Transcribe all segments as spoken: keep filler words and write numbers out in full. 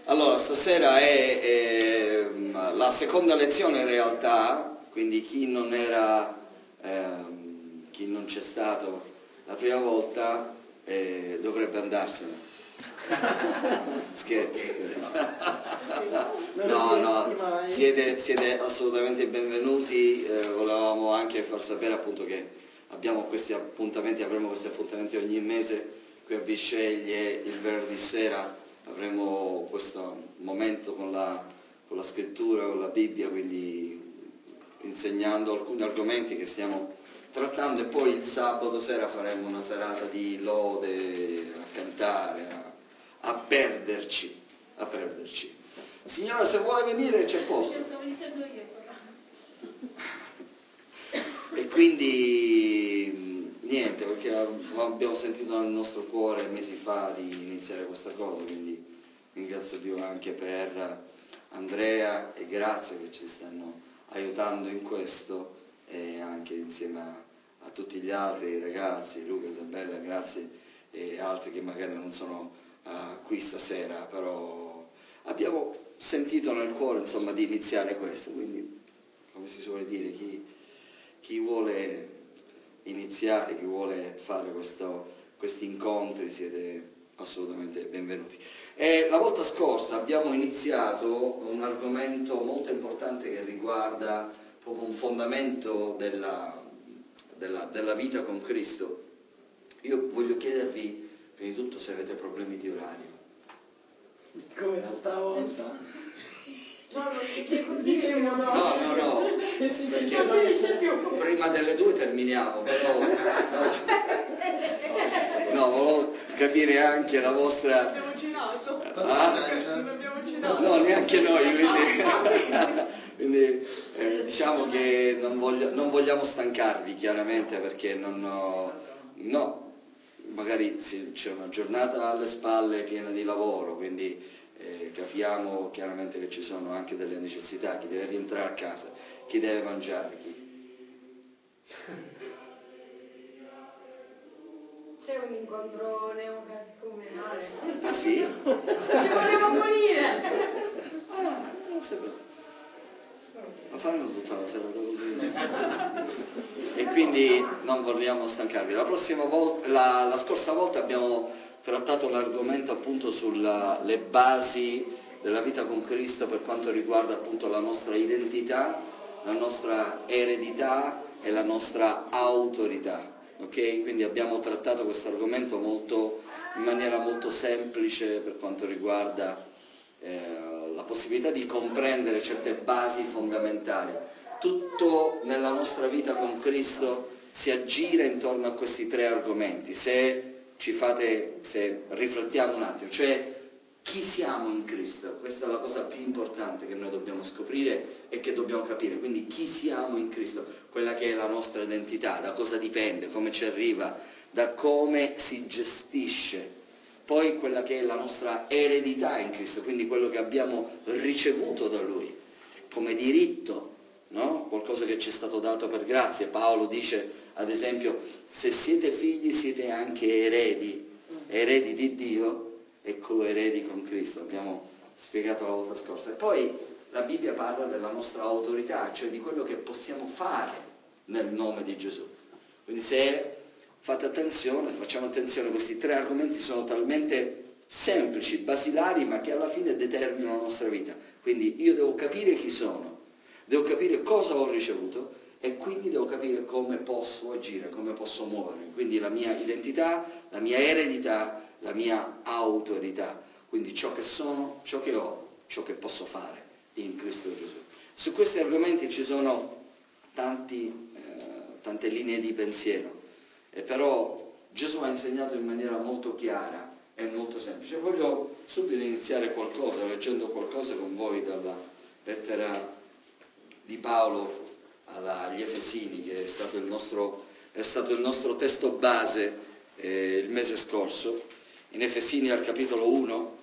Allora, stasera è, è la seconda lezione in realtà, quindi chi non era, ehm, chi non c'è stato la prima volta eh, dovrebbe andarsene. Scherzo, scherzo. No, no, siete, siete assolutamente benvenuti. Eh, volevamo anche far sapere appunto che abbiamo questi appuntamenti, avremo questi appuntamenti ogni mese qui a Bisceglie il venerdì sera. Avremo questo momento con la, con la scrittura, con la Bibbia, quindi insegnando alcuni argomenti che stiamo trattando, e poi il sabato sera faremo una serata di lode, a cantare, a, a perderci, a perderci. Signora, se vuole venire c'è posto. Stavo dicendo io. E quindi niente, perché abbiamo sentito nel nostro cuore mesi fa di iniziare questa cosa, quindi ringrazio Dio anche per Andrea e grazie che ci stanno aiutando in questo, e anche insieme a, a tutti gli altri ragazzi, Luca, Isabella, grazie, e altri che magari non sono uh, qui stasera, però abbiamo sentito nel cuore insomma di iniziare questo, quindi come si suole dire, chi, chi vuole iniziare, chi vuole fare questo, questi incontri, siete assolutamente benvenuti. E la volta scorsa abbiamo iniziato un argomento molto importante che riguarda proprio un fondamento della, della, della vita con Cristo. Io voglio chiedervi prima di tutto se avete problemi di orario. Come l'altra volta. No, non è così. Dicevamo no. No, no, no, E si perché diceva non dice più. prima delle due terminiamo, però no, no, volevo capire anche la vostra... Abbiamo cenato. Ah? Non abbiamo cenato. No, neanche noi, quindi, quindi eh, diciamo che non, voglio, non vogliamo stancarvi chiaramente, perché non ho, no, magari sì, c'è una giornata alle spalle piena di lavoro, quindi eh, capiamo chiaramente che ci sono anche delle necessità, chi deve rientrare a casa, chi deve mangiare, chi... C'è un incontro neocatecumenale. Ah sì? Ci volevo morire. Ah, non sapevo. Ma faremo tutta la serata così. E quindi non vogliamo stancarvi. La prossima volta, la, la scorsa volta abbiamo trattato l'argomento appunto sulle basi della vita con Cristo per quanto riguarda appunto la nostra identità, la nostra eredità e la nostra autorità. Ok? Quindi abbiamo trattato questo argomento molto, in maniera molto semplice per quanto riguarda eh, la possibilità di comprendere certe basi fondamentali. Tutto nella nostra vita con Cristo si aggira intorno a questi tre argomenti, se ci fate, se riflettiamo un attimo, cioè chi siamo in Cristo. Questa è la cosa più importante che noi dobbiamo scoprire e che dobbiamo capire. Quindi chi siamo in Cristo, quella che è la nostra identità, da cosa dipende, come ci arriva, da come si gestisce. Poi quella che è la nostra eredità in Cristo, quindi quello che abbiamo ricevuto da Lui, come diritto, no? Qualcosa che ci è stato dato per grazia. Paolo dice, ad esempio, se siete figli siete anche eredi, eredi di Dio e coeredi con Cristo. Abbiamo spiegato la volta scorsa. E poi la Bibbia parla della nostra autorità, cioè di quello che possiamo fare nel nome di Gesù. Quindi se fate attenzione, facciamo attenzione, questi tre argomenti sono talmente semplici, basilari, ma che alla fine determinano la nostra vita. Quindi io devo capire chi sono, devo capire cosa ho ricevuto e quindi devo capire come posso agire, come posso muovermi. Quindi la mia identità, la mia eredità, la mia autorità. Quindi ciò che sono, ciò che ho, ciò che posso fare in Cristo Gesù. Su questi argomenti ci sono tanti, eh, tante linee di pensiero. E però Gesù ha insegnato in maniera molto chiara e molto semplice. Voglio subito iniziare qualcosa, leggendo qualcosa con voi dalla lettera di Paolo agli Efesini, che è stato il nostro, è stato il nostro testo base eh, il mese scorso. In Efesini al capitolo uno,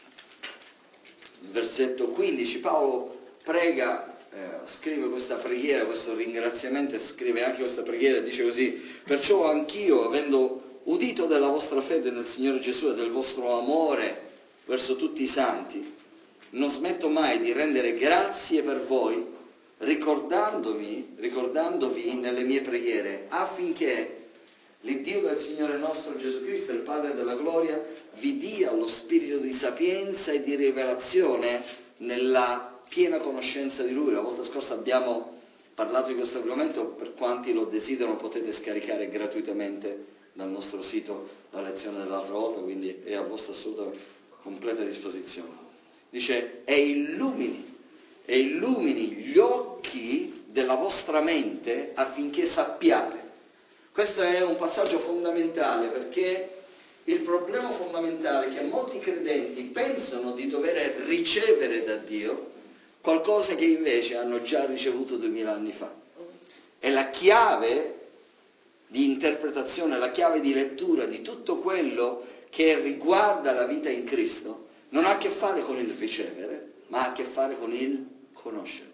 versetto quindici, Paolo prega, Eh, scrive questa preghiera, questo ringraziamento, e scrive anche questa preghiera, dice così: perciò anch'io, avendo udito della vostra fede nel Signore Gesù e del vostro amore verso tutti i santi, non smetto mai di rendere grazie per voi, ricordandomi, ricordandovi nelle mie preghiere, affinché l'Iddio del Signore nostro Gesù Cristo, il Padre della gloria, vi dia lo spirito di sapienza e di rivelazione nella piena conoscenza di Lui. La volta scorsa abbiamo parlato di questo argomento, per quanti lo desiderano potete scaricare gratuitamente dal nostro sito la lezione dell'altra volta, quindi è a vostra assoluta completa disposizione. Dice, e illumini, e illumini gli occhi della vostra mente affinché sappiate. Questo è un passaggio fondamentale, perché il problema fondamentale è che molti credenti pensano di dover ricevere da Dio qualcosa che invece hanno già ricevuto duemila anni fa. E la chiave di interpretazione, la chiave di lettura di tutto quello che riguarda la vita in Cristo non ha a che fare con il ricevere, ma ha a che fare con il conoscere.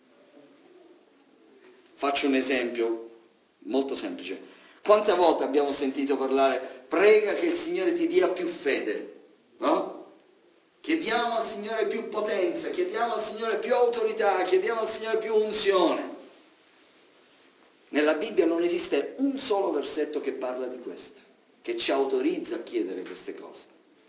Faccio un esempio molto semplice. Quante volte abbiamo sentito parlare, prega che il Signore ti dia più fede, no? Chiediamo al Signore più potenza, chiediamo al Signore più autorità, chiediamo al Signore più unzione. Nella Bibbia non esiste un solo versetto che parla di questo, che ci autorizza a chiedere queste cose.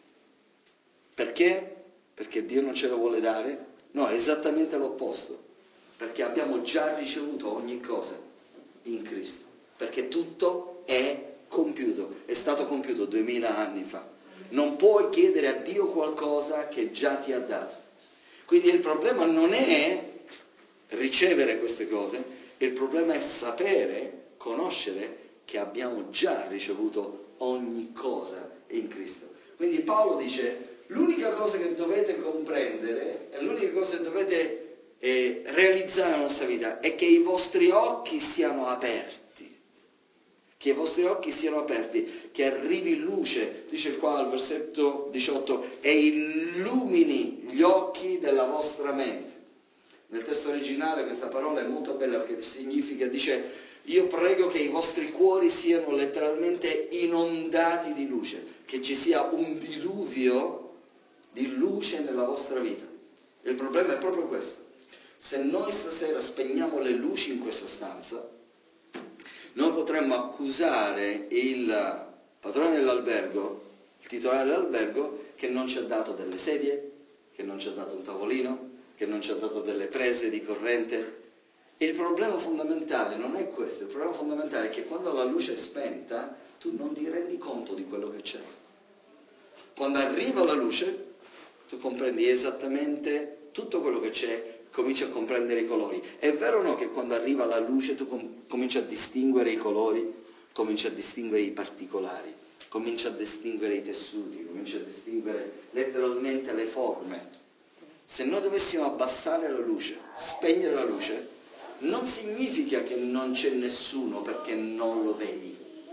Perché? Perché Dio non ce lo vuole dare? No, è esattamente l'opposto, perché abbiamo già ricevuto ogni cosa in Cristo, perché tutto è compiuto, è stato compiuto duemila anni fa. Non puoi chiedere a Dio qualcosa che già ti ha dato. Quindi il problema non è ricevere queste cose, il problema è sapere, conoscere che abbiamo già ricevuto ogni cosa in Cristo. Quindi Paolo dice, l'unica cosa che dovete comprendere, e l'unica cosa che dovete eh, realizzare nella nostra vita è che i vostri occhi siano aperti. Che i vostri occhi siano aperti, che arrivi luce, dice qua al versetto diciotto, e illumini gli occhi della vostra mente. Nel testo originale questa parola è molto bella perché significa, dice, io prego che i vostri cuori siano letteralmente inondati di luce, che ci sia un diluvio di luce nella vostra vita. Il problema è proprio questo. Se noi stasera spegniamo le luci in questa stanza, noi potremmo accusare il padrone dell'albergo, il titolare dell'albergo, che non ci ha dato delle sedie, che non ci ha dato un tavolino, che non ci ha dato delle prese di corrente. E il problema fondamentale non è questo, il problema fondamentale è che quando la luce è spenta, tu non ti rendi conto di quello che c'è. Quando arriva la luce, tu comprendi esattamente tutto quello che c'è, cominci a comprendere i colori. È vero o no che quando arriva la luce tu com- cominci a distinguere i colori, cominci a distinguere i particolari, cominci a distinguere i tessuti, cominci a distinguere letteralmente le forme. Se noi dovessimo abbassare la luce, spegnere la luce, non significa che non c'è nessuno perché non lo vedi.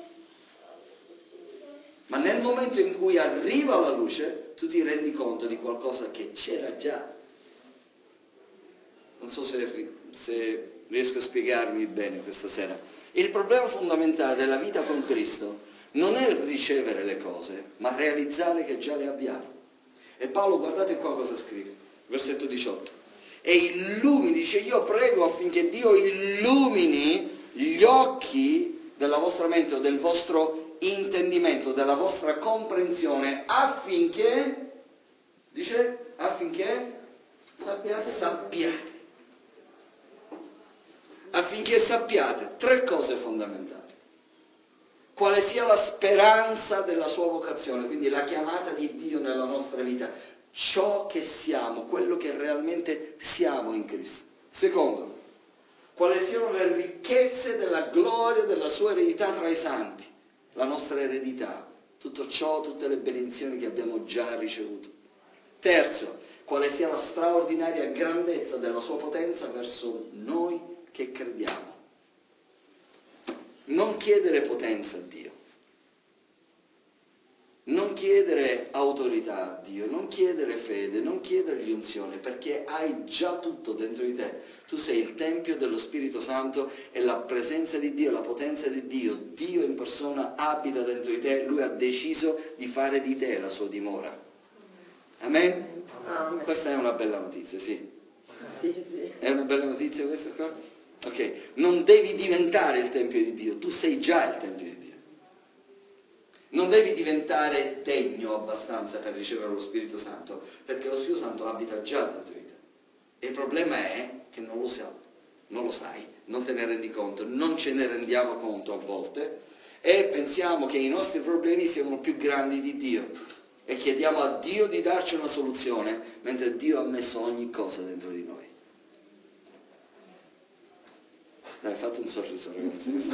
Ma nel momento in cui arriva la luce, tu ti rendi conto di qualcosa che c'era già. Non so se, se riesco a spiegarmi bene questa sera. Il problema fondamentale della vita con Cristo non è ricevere le cose, ma realizzare che già le abbiamo. E Paolo, guardate qua cosa scrive, versetto diciotto. E illumini, dice, io prego affinché Dio illumini gli occhi della vostra mente o del vostro intendimento, della vostra comprensione, affinché, dice, affinché sappiate. sappiate. Affinché sappiate tre cose fondamentali. Quale sia la speranza della sua vocazione, quindi la chiamata di Dio nella nostra vita, ciò che siamo, quello che realmente siamo in Cristo. Secondo, quali siano le ricchezze della gloria della sua eredità tra i santi, la nostra eredità, tutto ciò, tutte le benedizioni che abbiamo già ricevuto. Terzo, quale sia la straordinaria grandezza della sua potenza verso noi che crediamo. Non chiedere potenza a Dio, non chiedere autorità a Dio, non chiedere fede, non chiedere unzione, perché hai già tutto dentro di te. Tu sei il tempio dello Spirito Santo e la presenza di Dio, la potenza di Dio, Dio in persona abita dentro di te, Lui ha deciso di fare di te la sua dimora. Amen? Amen. Questa è una bella notizia, sì. Sì, sì. È una bella notizia questa qua? Ok, non devi diventare il Tempio di Dio, tu sei già il Tempio di Dio. Non devi diventare degno abbastanza per ricevere lo Spirito Santo, perché lo Spirito Santo abita già dentro di te. E il problema è che non lo sai, non lo sai, non te ne rendi conto, non ce ne rendiamo conto a volte e pensiamo che i nostri problemi siano più grandi di Dio e chiediamo a Dio di darci una soluzione, mentre Dio ha messo ogni cosa dentro di noi. Dai, fate un sorriso, ragazzi.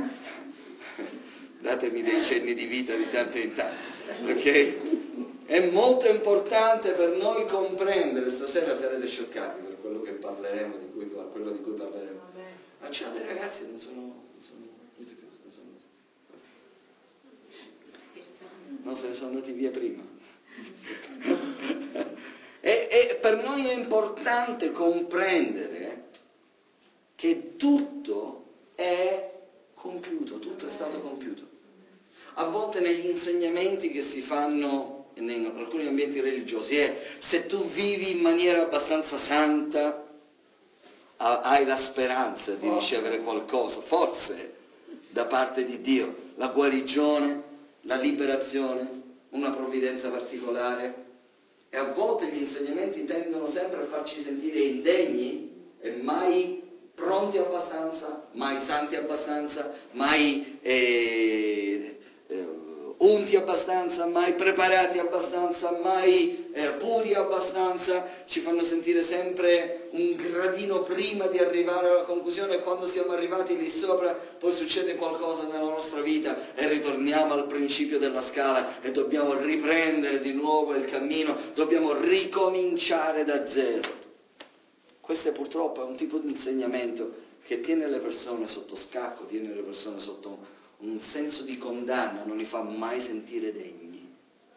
Datemi dei cenni di vita di tanto in tanto, ok? È molto importante per noi comprendere, stasera sarete scioccati per quello che parleremo, di cui, quello di cui parleremo. Ma c'è dei ragazzi non sono, non sono, non sono, no, se ne sono andati via prima. e, e per noi è importante comprendere che tutto è compiuto, tutto è stato compiuto. A volte negli insegnamenti che si fanno in alcuni ambienti religiosi è: se tu vivi in maniera abbastanza santa hai la speranza di ricevere qualcosa, forse da parte di Dio, la guarigione, la liberazione, una provvidenza particolare. E a volte gli insegnamenti tendono sempre a farci sentire indegni e mai pronti abbastanza, mai santi abbastanza, mai eh, eh, unti abbastanza, mai preparati abbastanza, mai eh, puri abbastanza. Ci fanno sentire sempre un gradino prima di arrivare alla conclusione, e quando siamo arrivati lì sopra poi succede qualcosa nella nostra vita e ritorniamo al principio della scala e dobbiamo riprendere di nuovo il cammino, dobbiamo ricominciare da zero. Questo è purtroppo è un tipo di insegnamento che tiene le persone sotto scacco, tiene le persone sotto un senso di condanna, non li fa mai sentire degni.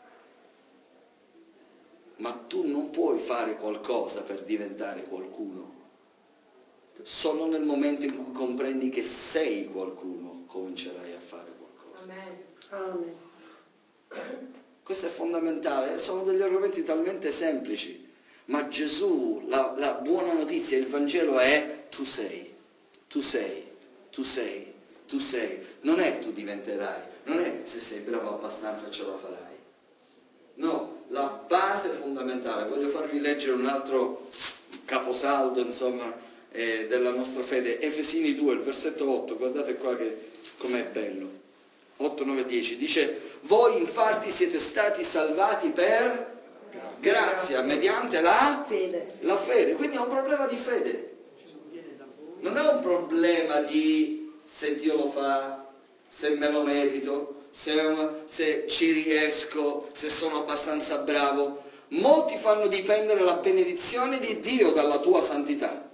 Ma tu non puoi fare qualcosa per diventare qualcuno. Solo nel momento in cui comprendi che sei qualcuno, comincerai a fare qualcosa. Amen. Questo è fondamentale, sono degli argomenti talmente semplici. Ma Gesù, la, la buona notizia, il Vangelo è: tu sei, tu sei, tu sei, tu sei. Non è tu diventerai, non è se sei bravo abbastanza ce la farai. No, la base fondamentale, voglio farvi leggere un altro caposaldo, insomma, eh, della nostra fede. Efesini due, il versetto otto, guardate qua che com'è bello. otto, nove, dieci, dice: voi infatti siete stati salvati per grazia, mediante la fede. la fede. Quindi è un problema di fede. Non è un problema di se Dio lo fa, se me lo merito, se, se ci riesco, se sono abbastanza bravo. Molti fanno dipendere la benedizione di Dio dalla tua santità.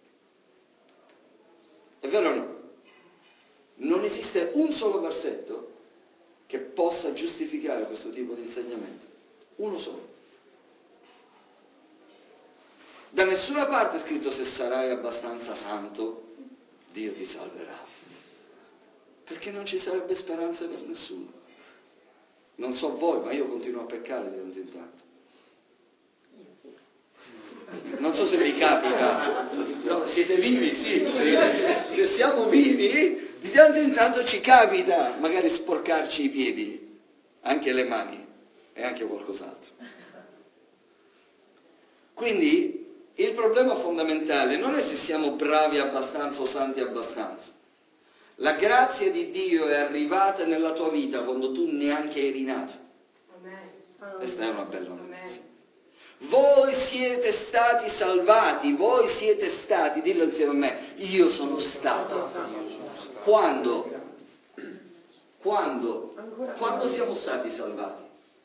È vero o no? Non esiste un solo versetto che possa giustificare questo tipo di insegnamento. Uno solo. Da nessuna parte è scritto: se sarai abbastanza santo, Dio ti salverà. Perché non ci sarebbe speranza per nessuno. Non so voi, ma io continuo a peccare di tanto in tanto. Non so se vi capita. No, siete vivi? Sì. sì. Se siamo vivi, di tanto in tanto ci capita magari sporcarci i piedi, anche le mani e anche qualcos'altro. Quindi il problema fondamentale non è se siamo bravi abbastanza o santi abbastanza. La grazia di Dio è arrivata nella tua vita quando tu neanche eri nato. Questa è una bella notizia. Voi siete stati salvati, voi siete stati, dillo insieme a me: io sono stato. Quando? Quando? Quando siamo stati salvati?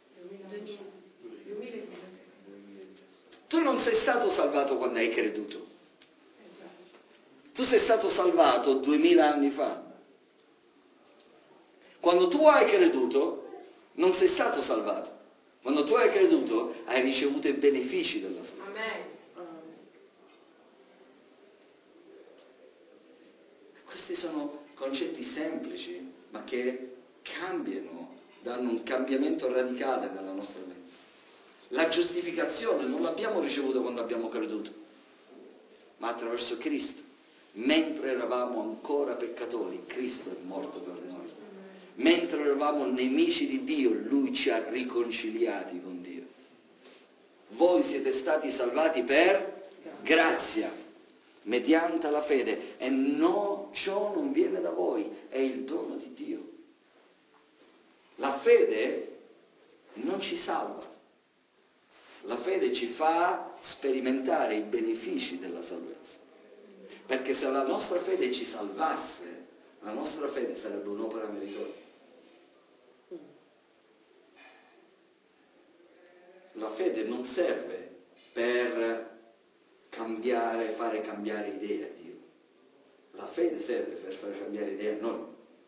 Tu non sei stato salvato quando hai creduto. Tu sei stato salvato duemila anni fa. Quando tu hai creduto, non sei stato salvato. Quando tu hai creduto, hai ricevuto i benefici della salvezza. Questi sono concetti semplici, ma che cambiano, danno un cambiamento radicale nella nostra mente. La giustificazione non l'abbiamo ricevuta quando abbiamo creduto, ma attraverso Cristo. Mentre eravamo ancora peccatori, Cristo è morto per noi. Mentre eravamo nemici di Dio, Lui ci ha riconciliati con Dio. Voi siete stati salvati per grazia, mediante la fede, e no, ciò non viene da voi, è il dono di Dio. La fede non ci salva. La fede ci fa sperimentare i benefici della salvezza. Perché se la nostra fede ci salvasse, la nostra fede sarebbe un'opera meritoria. La fede non serve per cambiare, fare cambiare idea a Dio. La fede serve per fare cambiare idea a noi.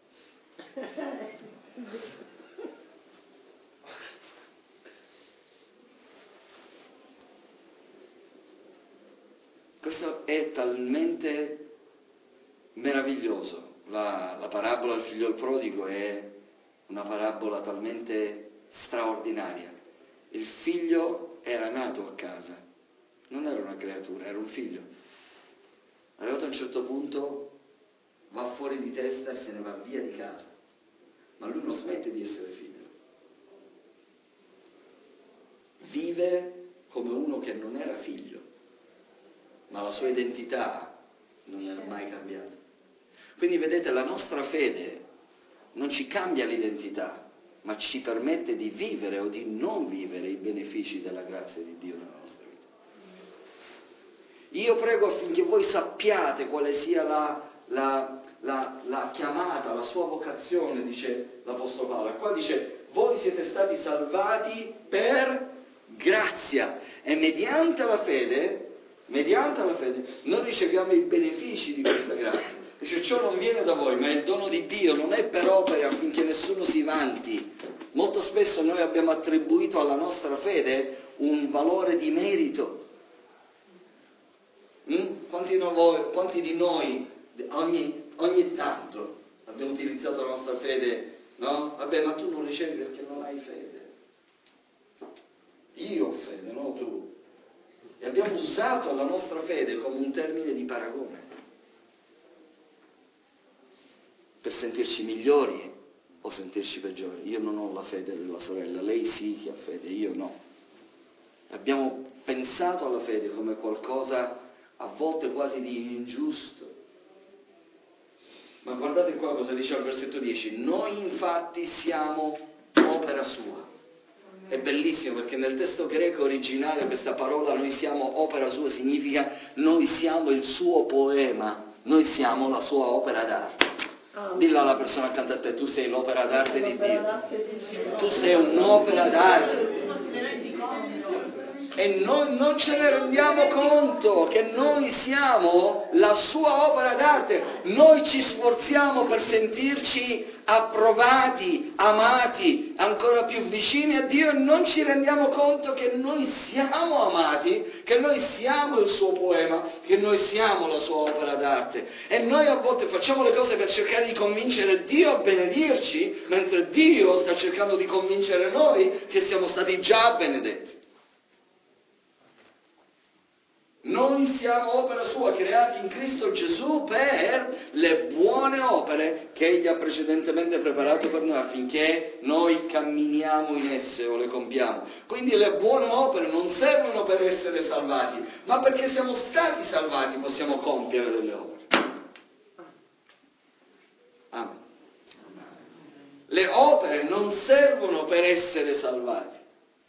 Questo è talmente meraviglioso. La, la parabola del figlio prodigo è una parabola talmente straordinaria. Il figlio era nato a casa, non era una creatura, era un figlio. Arrivato a un certo punto va fuori di testa e se ne va via di casa, ma lui non smette di essere figlio. Vive come uno che non era figlio, ma la sua identità non era mai cambiata. Quindi vedete, la nostra fede non ci cambia l'identità, ma ci permette di vivere o di non vivere i benefici della grazia di Dio nella nostra vita. Io prego affinché voi sappiate quale sia la, la, la, la chiamata, la sua vocazione, dice l'Apostolo Paolo. E qua dice, voi siete stati salvati per grazia e mediante la fede, mediante la fede, noi riceviamo i benefici di questa grazia. Dice, ciò non viene da voi, ma è il dono di Dio, non è per opere affinché nessuno si vanti. Molto spesso noi abbiamo attribuito alla nostra fede un valore di merito. Mm? Quanti, noi, quanti di noi ogni, ogni tanto abbiamo utilizzato la nostra fede, no? Vabbè, ma tu non ricevi perché non hai fede. Io ho fede, no tu. E abbiamo usato la nostra fede come un termine di paragone, per sentirci migliori o sentirci peggiori. Io non ho la fede della sorella, lei sì che ha fede, io no. Abbiamo pensato alla fede come qualcosa a volte quasi di ingiusto. Ma guardate qua cosa dice al versetto dieci. Noi infatti siamo opera sua. È bellissimo perché nel testo greco originale questa parola noi siamo opera sua significa noi siamo il suo poema, noi siamo la sua opera d'arte. Dillo alla persona accanto a te, tu sei l'opera d'arte di Dio. Tu sei un'opera d'arte. E noi non ce ne rendiamo conto che noi siamo la sua opera d'arte. Noi ci sforziamo per sentirci approvati, amati, ancora più vicini a Dio e non ci rendiamo conto che noi siamo amati, che noi siamo il suo poema, che noi siamo la sua opera d'arte. E noi a volte facciamo le cose per cercare di convincere Dio a benedirci, mentre Dio sta cercando di convincere noi che siamo stati già benedetti. Noi siamo opera sua, creati in Cristo Gesù per le buone opere che Egli ha precedentemente preparato per noi affinché noi camminiamo in esse o le compiamo. Quindi le buone opere non servono per essere salvati, ma perché siamo stati salvati possiamo compiere delle opere. Amen. Le opere non servono per essere salvati.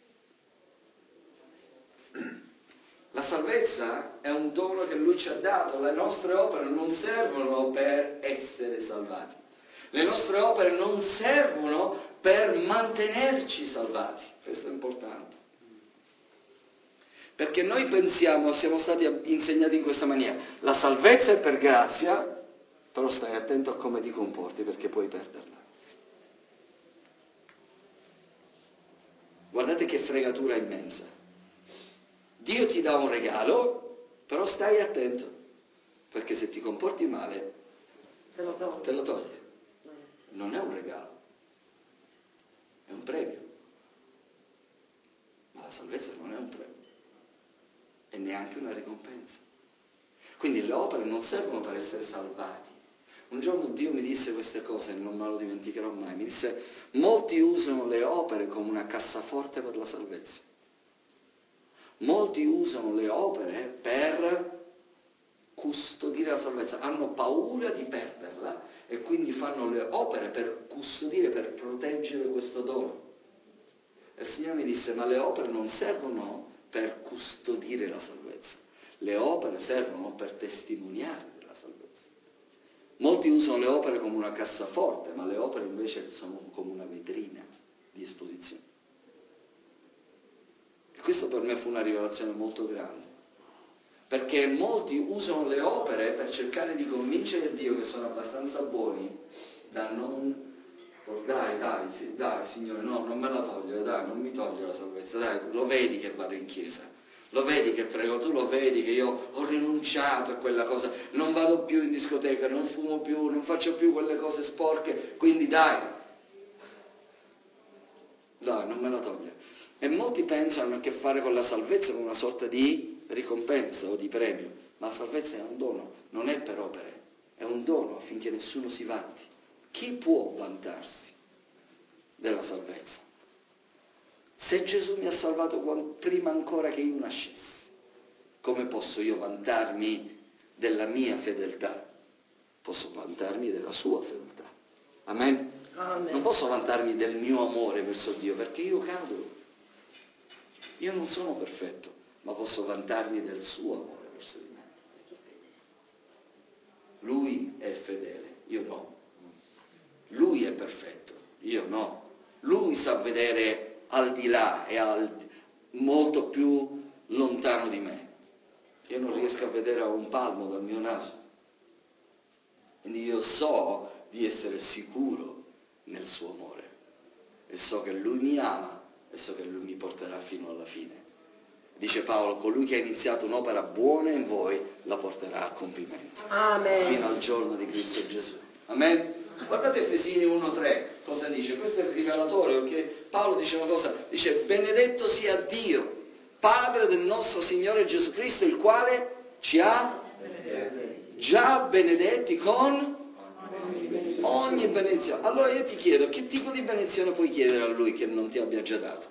La salvezza è un dono che Lui ci ha dato, le nostre opere non servono per essere salvati, le nostre opere non servono per mantenerci salvati, questo è importante. Perché noi pensiamo, siamo stati insegnati in questa maniera, la salvezza è per grazia, però stai attento a come ti comporti perché puoi perderla. Guardate che fregatura immensa. Dio ti dà un regalo, però stai attento, perché se ti comporti male, te lo toglie. Te lo toglie. Non è un regalo, è un premio. Ma la la salvezza non è un premio e neanche una ricompensa. Quindi le opere non servono per essere salvati. Un giorno Dio mi disse queste cose e non me lo dimenticherò mai. Mi disse: molti usano le opere come una cassaforte per la salvezza. Molti usano le opere per custodire la salvezza, hanno paura di perderla e quindi fanno le opere per custodire, per proteggere questo dono. E il Signore mi disse: ma le opere non servono per custodire la salvezza, le opere servono per testimoniare della salvezza. Molti usano le opere come una cassaforte, ma le opere invece sono come una vetrina di esposizione. E questo per me fu una rivelazione molto grande, perché molti usano le opere per cercare di convincere Dio che sono abbastanza buoni da non... Dai, dai, sì, dai, Signore, no, non me la togliere, dai, non mi toglie la salvezza, dai, lo vedi che vado in chiesa, lo vedi che prego, tu lo vedi che io ho rinunciato a quella cosa, non vado più in discoteca, non fumo più, non faccio più quelle cose sporche, quindi dai, dai, non me la togliere. E molti pensano hanno a che fare con la salvezza come una sorta di ricompensa o di premio, ma la salvezza è un dono, non è per opere, è un dono affinché nessuno si vanti. Chi può vantarsi della salvezza? Se Gesù mi ha salvato prima ancora che io nascessi, come posso io vantarmi della mia fedeltà? Posso vantarmi della sua fedeltà. Amen? Amen. Non posso vantarmi del mio amore verso Dio, perché io cado. Io non sono perfetto, ma posso vantarmi del suo amore verso di me. Lui è fedele, io no. Lui è perfetto, io no. Lui sa vedere al di là e al, molto più lontano di me. Io non riesco a vedere a un palmo dal mio naso. Quindi io so di essere sicuro nel suo amore. E so che Lui mi ama e so che Lui mi porterà fino alla fine. Dice Paolo: colui che ha iniziato un'opera buona in voi la porterà a compimento. Amen. Fino al giorno di Cristo Gesù. Amen? Guardate Efesini uno tre, cosa dice? Questo è il rivelatore, perché Paolo dice una cosa, dice: benedetto sia Dio, Padre del nostro Signore Gesù Cristo, il quale ci ha già benedetti con ogni benedizione. Allora io ti chiedo, che tipo di benedizione puoi chiedere a Lui che non ti abbia già dato?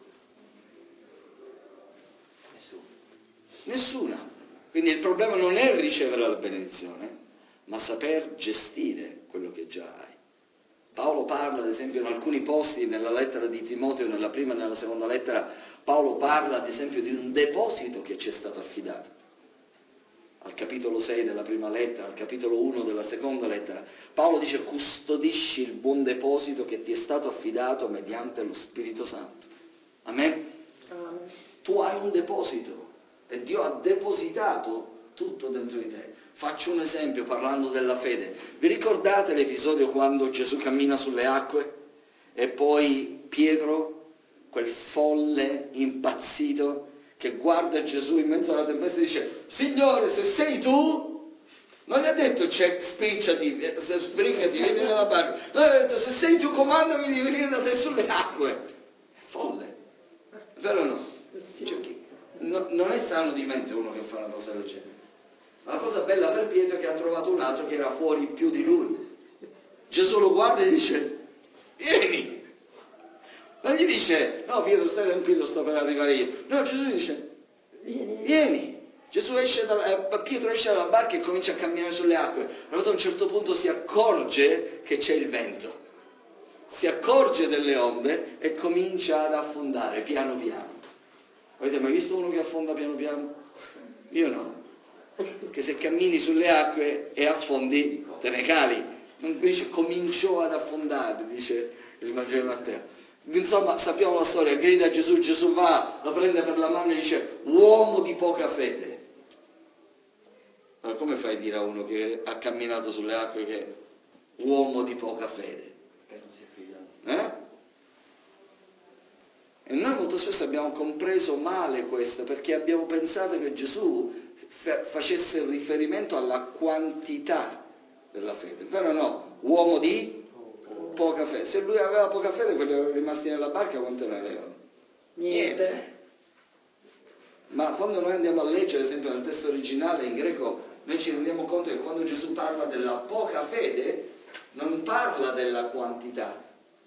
Nessuna. Quindi il problema non è ricevere la benedizione, ma saper gestire quello che già hai. Paolo parla, ad esempio, in alcuni posti, nella lettera di Timoteo, nella prima e nella seconda lettera, Paolo parla, ad esempio, di un deposito che ci è stato affidato. Al capitolo sei della prima lettera, al capitolo uno della seconda lettera, Paolo dice: custodisci il buon deposito che ti è stato affidato mediante lo Spirito Santo. Amen? Amen. Tu hai un deposito e Dio ha depositato tutto dentro di te. Faccio un esempio parlando della fede. Vi ricordate l'episodio quando Gesù cammina sulle acque e poi Pietro, quel folle impazzito, che guarda Gesù in mezzo alla tempesta e dice: Signore, se sei tu, non gli ha detto c'è, spicciati, sbrigati, vieni nella barca, non gli ha detto: se sei tu, comandami di venire da te sulle acque. È folle, è vero o no? Cioè, chi, no? Non è sano di mente uno che fa una cosa del genere. Ma la cosa bella per Pietro è che ha trovato un altro che era fuori più di lui. Gesù lo guarda e dice: vieni. Non gli dice: no Pietro, stai tranquillo, sto per arrivare io. No, Gesù gli dice: Vieni. vieni. Gesù esce da, eh, Pietro esce dalla barca e comincia a camminare sulle acque. Allora a un certo punto si accorge che c'è il vento, si accorge delle onde e comincia ad affondare piano piano. Avete mai visto uno che affonda piano piano? Io no. Che se cammini sulle acque e affondi, te ne cali. Invece cominciò ad affondare, dice il Vangelo di Matteo. Insomma, sappiamo la storia, grida a Gesù, Gesù va, lo prende per la mano e dice: uomo di poca fede. Ma come fai a dire a uno che ha camminato sulle acque che è uomo di poca fede? Eh? E noi molto spesso abbiamo compreso male questo, perché abbiamo pensato che Gesù fa- facesse riferimento alla quantità della fede, vero o no? Uomo di poca fede. Se lui aveva poca fede, quelli rimasti nella barca quanto ne avevano? Niente. Ma quando noi andiamo a leggere, ad esempio nel testo originale in greco, noi ci rendiamo conto che quando Gesù parla della poca fede, non parla della quantità,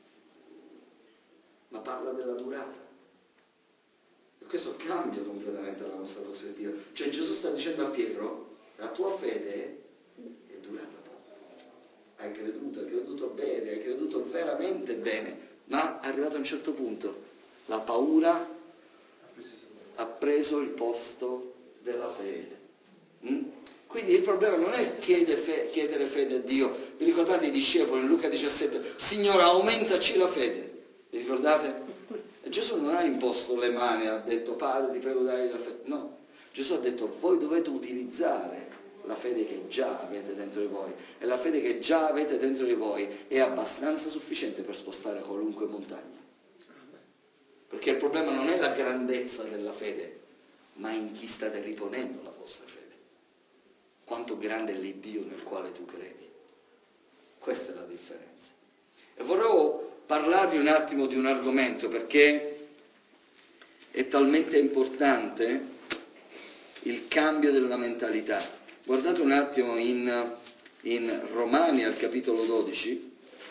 ma parla della durata. E questo cambia completamente la nostra prospettiva. Cioè Gesù sta dicendo a Pietro, la tua fede è durata poco. Hai creduto, hai creduto bene, hai creduto veramente bene, ma arrivato a un certo punto la paura ha preso il posto della fede. Mm? Quindi il problema non è chiedere fede, chiedere fede a Dio. Vi ricordate i discepoli in Luca diciassette? Signore, aumentaci la fede. Vi ricordate? E Gesù non ha imposto le mani, ha detto Padre ti prego dai la fede. No, Gesù ha detto voi dovete utilizzare la fede che già avete dentro di voi. E la fede che già avete dentro di voi è abbastanza sufficiente per spostare qualunque montagna. Perché il problema non è la grandezza della fede, ma in chi state riponendo la vostra fede. Quanto grande è l'Iddio nel quale tu credi. Questa è la differenza. E vorrei parlarvi un attimo di un argomento perché è talmente importante il cambio della mentalità. Guardate un attimo in, in Romani al capitolo dodici.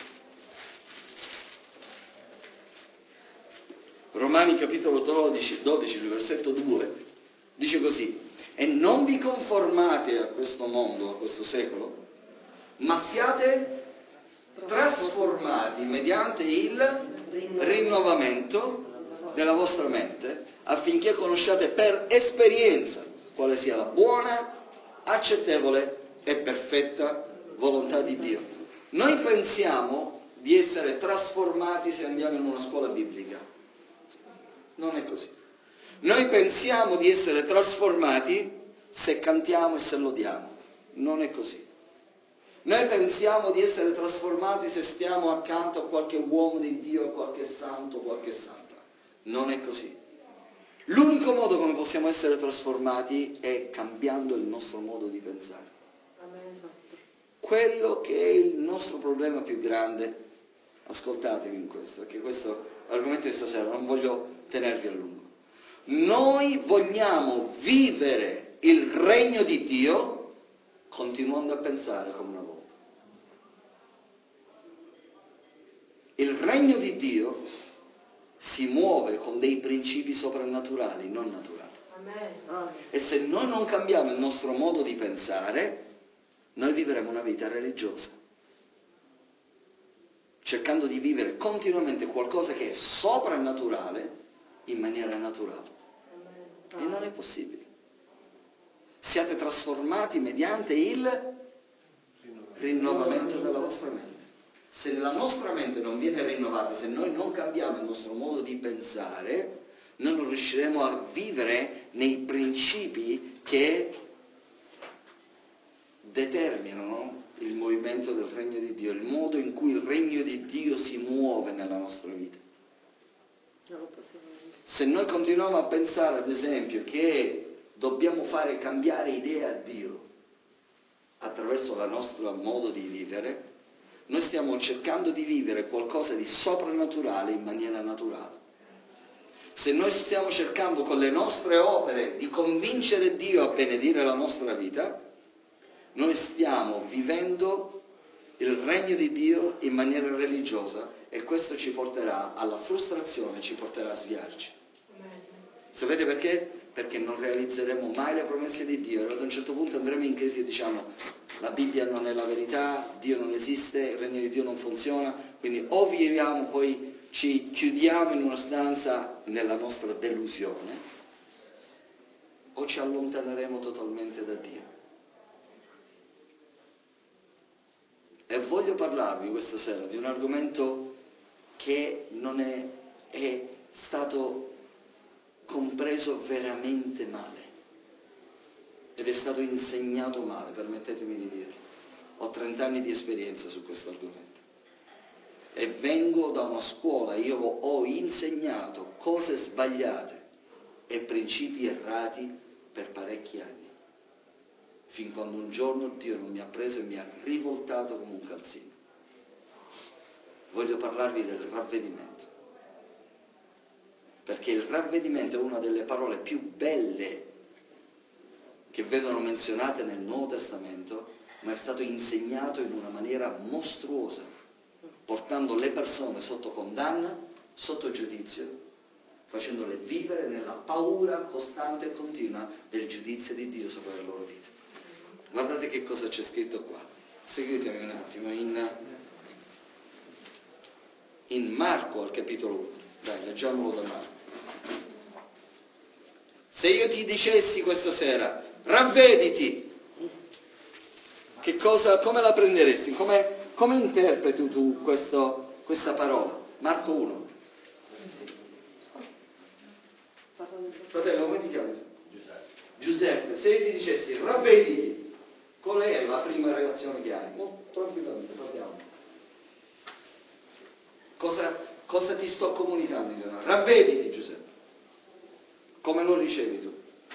Romani capitolo dodici, dodici, versetto due, dice così: e non vi conformate a questo mondo, a questo secolo, ma siate trasformati mediante il rinnovamento della vostra mente, affinché conosciate per esperienza quale sia la buona, accettevole e perfetta volontà di Dio. Noi pensiamo di essere trasformati se andiamo in una scuola biblica. Non è così. Noi pensiamo di essere trasformati se cantiamo e se lodiamo. Non è così. Noi pensiamo di essere trasformati se stiamo accanto a qualche uomo di Dio, a qualche santo, qualche santa. Non è così. L'unico modo come possiamo essere trasformati è cambiando il nostro modo di pensare. Quello che è il nostro problema più grande, ascoltatemi in questo, perché questo è l'argomento di stasera, non voglio tenervi a lungo. Noi vogliamo vivere il regno di Dio continuando a pensare come una volta. Il regno di Dio si muove con dei principi soprannaturali, non naturali. Amen. E se noi non cambiamo il nostro modo di pensare, noi vivremo una vita religiosa, cercando di vivere continuamente qualcosa che è soprannaturale in maniera naturale. E non è possibile. Siate trasformati mediante il rinnovamento della vostra mente. Se la nostra mente non viene rinnovata, se noi non cambiamo il nostro modo di pensare, noi non riusciremo a vivere nei principi che determinano il movimento del regno di Dio, il modo in cui il regno di Dio si muove nella nostra vita. Se noi continuiamo a pensare, ad esempio, che dobbiamo fare cambiare idea a Dio attraverso il nostro modo di vivere, noi stiamo cercando di vivere qualcosa di soprannaturale in maniera naturale. Se noi stiamo cercando con le nostre opere di convincere Dio a benedire la nostra vita, noi stiamo vivendo il regno di Dio in maniera religiosa e questo ci porterà alla frustrazione, ci porterà a sviarci. Sapete perché? Perché non realizzeremo mai le promesse di Dio. Allora ad un certo punto andremo in crisi e diciamo la Bibbia non è la verità, Dio non esiste, il regno di Dio non funziona, quindi o viviamo, poi ci chiudiamo in una stanza nella nostra delusione, o ci allontaneremo totalmente da Dio. E voglio parlarvi questa sera di un argomento che non è, è stato compreso veramente male ed è stato insegnato male, permettetemi di dirlo. Ho trent'anni di esperienza su questo argomento e vengo da una scuola, io ho insegnato cose sbagliate e principi errati per parecchi anni, fin quando un giorno Dio non mi ha preso e mi ha rivoltato come un calzino. Voglio parlarvi del ravvedimento. perché il ravvedimento è una delle parole più belle che vengono menzionate nel Nuovo Testamento, ma è stato insegnato in una maniera mostruosa, portando le persone sotto condanna, sotto giudizio, facendole vivere nella paura costante e continua del giudizio di Dio sopra le loro vite. Guardate che cosa c'è scritto qua. Seguitemi un attimo in, in Marco al capitolo uno. Dai, leggiamolo da Marco. Se io ti dicessi questa sera, ravvediti, che cosa, come la prenderesti? Come, come interpreti tu questo, questa parola? Marco uno. Fratello, come ti chiami? Giuseppe. Giuseppe, se io ti dicessi ravvediti, qual è la prima reazione che hai? No, tranquillamente, parliamo. Cosa, cosa ti sto comunicando? Ravvediti, Giuseppe. Come lo ricevi tu?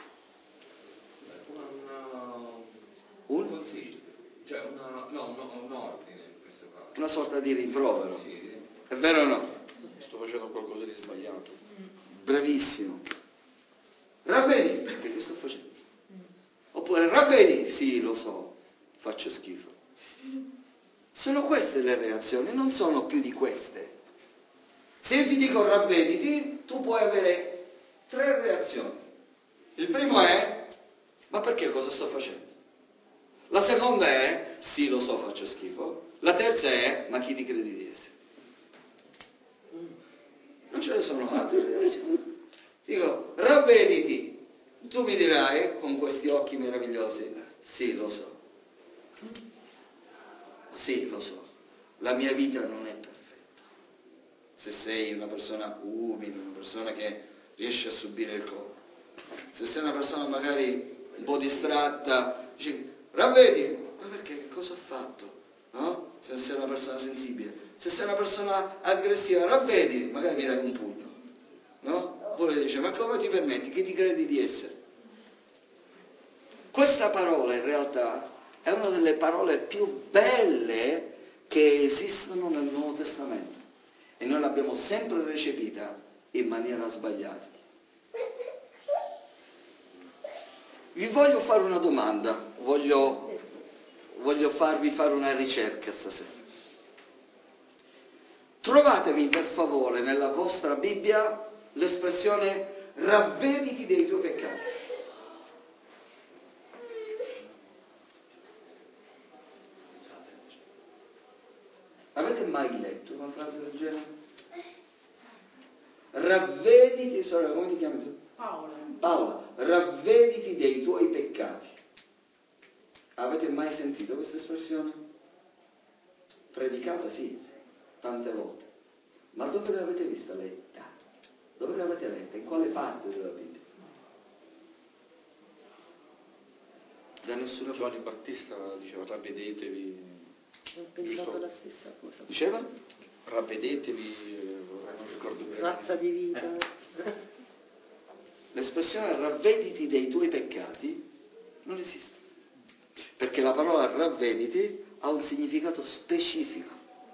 Un, un consiglio, cioè una, no, no, un ordine in questo caso. Una sorta di rimprovero. Sì, sì. È vero o no? Sto facendo qualcosa di sbagliato. Bravissimo. Ravvedi, perché che sto facendo? Oppure ravvedi, sì, lo so, faccio schifo. Sono queste le reazioni, non sono più di queste. Se io ti dico ravvediti, tu puoi avere tre reazioni. Il primo è, ma perché cosa sto facendo? La seconda è, sì, lo so, faccio schifo. La terza è, ma chi ti credi di essere? Non ce ne sono altre reazioni. Dico, ravvediti. Tu mi dirai, con questi occhi meravigliosi, sì, lo so. Sì, lo so. La mia vita non è perfetta. Se sei una persona umile, una persona che riesce a subire il colpo. Se sei una persona magari un po' distratta, dici, ravvedi, ma perché? Cosa ho fatto? No? Se sei una persona sensibile. Se sei una persona aggressiva, ravvedi, magari mi dai un pugno. No? Oppure dice, ma come ti permetti? Chi ti credi di essere? Questa parola in realtà è una delle parole più belle che esistono nel Nuovo Testamento e noi l'abbiamo sempre recepita in maniera sbagliata. Vi voglio fare una domanda, voglio, voglio farvi fare una ricerca stasera. Trovatevi per favore nella vostra Bibbia l'espressione ravvediti dei tuoi peccati. Avete mai letto una frase del genere? Ravvediti, sorella, come ti chiami tu? Paola. Paola, ravvediti dei tuoi peccati. Avete mai sentito questa espressione? Predicata, sì, tante volte. Ma dove l'avete vista letta? Dove l'avete letta? In quale parte della Bibbia? Da nessuna parte. Giovanni Battista diceva ravvedetevi. Ho pensato Giusto. la stessa cosa. Diceva? Ravvedetevi, eh, non ricordo bene. Razza di vita. L'espressione ravvediti dei tuoi peccati non esiste. Perché la parola ravvediti ha un significato specifico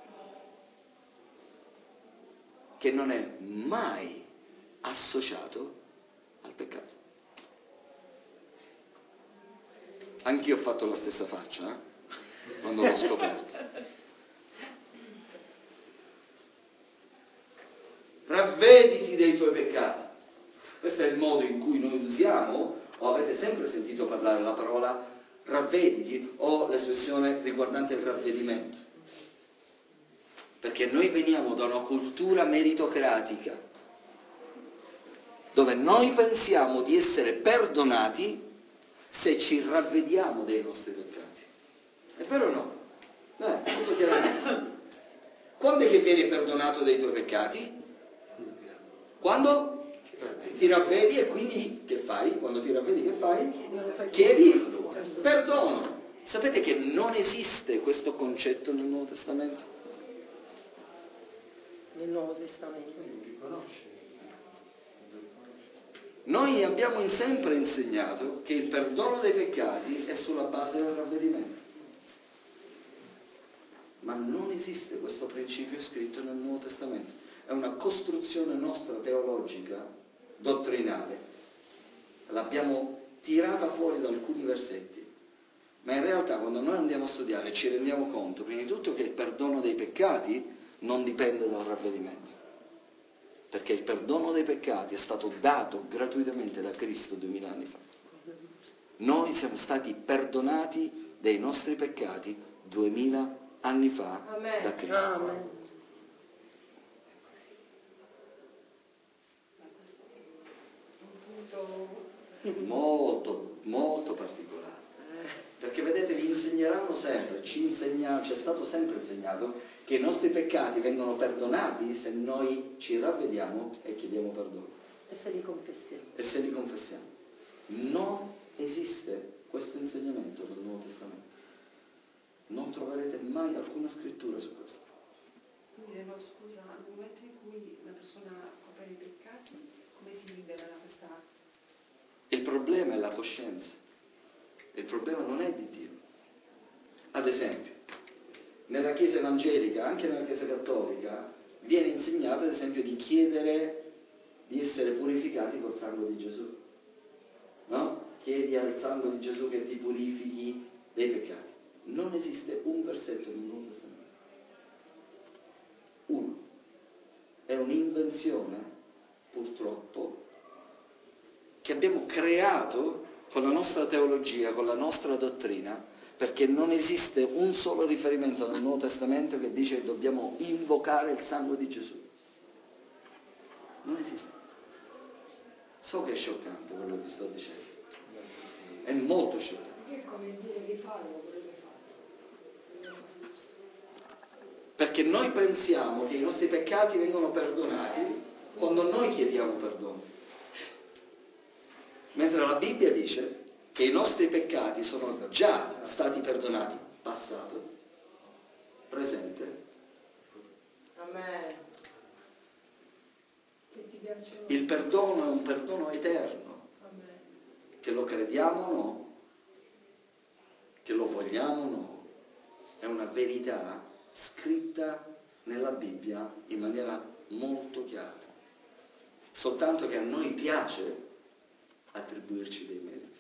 che non è mai associato al peccato. Anch'io ho fatto la stessa faccia, eh? Quando l'ho scoperto. Ravvediti dei tuoi peccati. Questo è il modo in cui noi usiamo, o avete sempre sentito parlare la parola ravvediti o l'espressione riguardante il ravvedimento. Perché noi veniamo da una cultura meritocratica, dove noi pensiamo di essere perdonati se ci ravvediamo dei nostri peccati. È vero o no? Eh, tutto chiaramente. Quando è che vieni perdonato dei tuoi peccati? Quando ti ravvedi e quindi che fai? Quando ti ravvedi che fai? Chiedi perdono. Sapete che non esiste questo concetto nel Nuovo Testamento? Nel Nuovo Testamento. Noi abbiamo sempre insegnato che il perdono dei peccati è sulla base del ravvedimento. Ma non esiste questo principio scritto nel Nuovo Testamento. è una costruzione nostra teologica, dottrinale. L'abbiamo tirata fuori da alcuni versetti, ma in realtà quando noi andiamo a studiare ci rendiamo conto, prima di tutto, che il perdono dei peccati non dipende dal ravvedimento, perché il perdono dei peccati è stato dato gratuitamente da Cristo duemila anni fa. Noi siamo stati perdonati dei nostri peccati duemila anni fa Amen. da Cristo. Amen. Un punto Molto, molto particolare. Perché vedete, vi insegneranno sempre, ci insegna, ci è stato sempre insegnato che i nostri peccati vengono perdonati se noi ci ravvediamo e chiediamo perdono. E se li confessiamo. E se li confessiamo. Non esiste questo insegnamento nel Nuovo Testamento. Non troverete mai alcuna scrittura su questo. Quindi, no, scusa, nel momento in cui una persona copre i peccati, come si libera da questa... Il problema è la coscienza. Il problema non è di Dio. Ad esempio, nella Chiesa evangelica, anche nella Chiesa cattolica, viene insegnato ad esempio di chiedere di essere purificati col sangue di Gesù. No? Chiedi al sangue di Gesù che ti purifichi dei peccati. Non esiste un versetto nel Nuovo Testamento. Uno. È un'invenzione, purtroppo, che abbiamo creato con la nostra teologia, con la nostra dottrina, perché non esiste un solo riferimento nel Nuovo Testamento che dice che dobbiamo invocare il sangue di Gesù. Non esiste. So che è scioccante quello che vi sto dicendo. È molto scioccante. È come dire di farlo, quello che fa. Perché noi pensiamo che i nostri peccati vengono perdonati quando noi chiediamo perdono. Mentre la Bibbia dice che i nostri peccati sono già stati perdonati, passato, presente. Amen. Che ti piacciono. Il perdono è un perdono eterno, Amen. che lo crediamo o no, che lo vogliamo o no, è una verità scritta nella Bibbia in maniera molto chiara. Soltanto che a noi piace attribuirci dei meriti.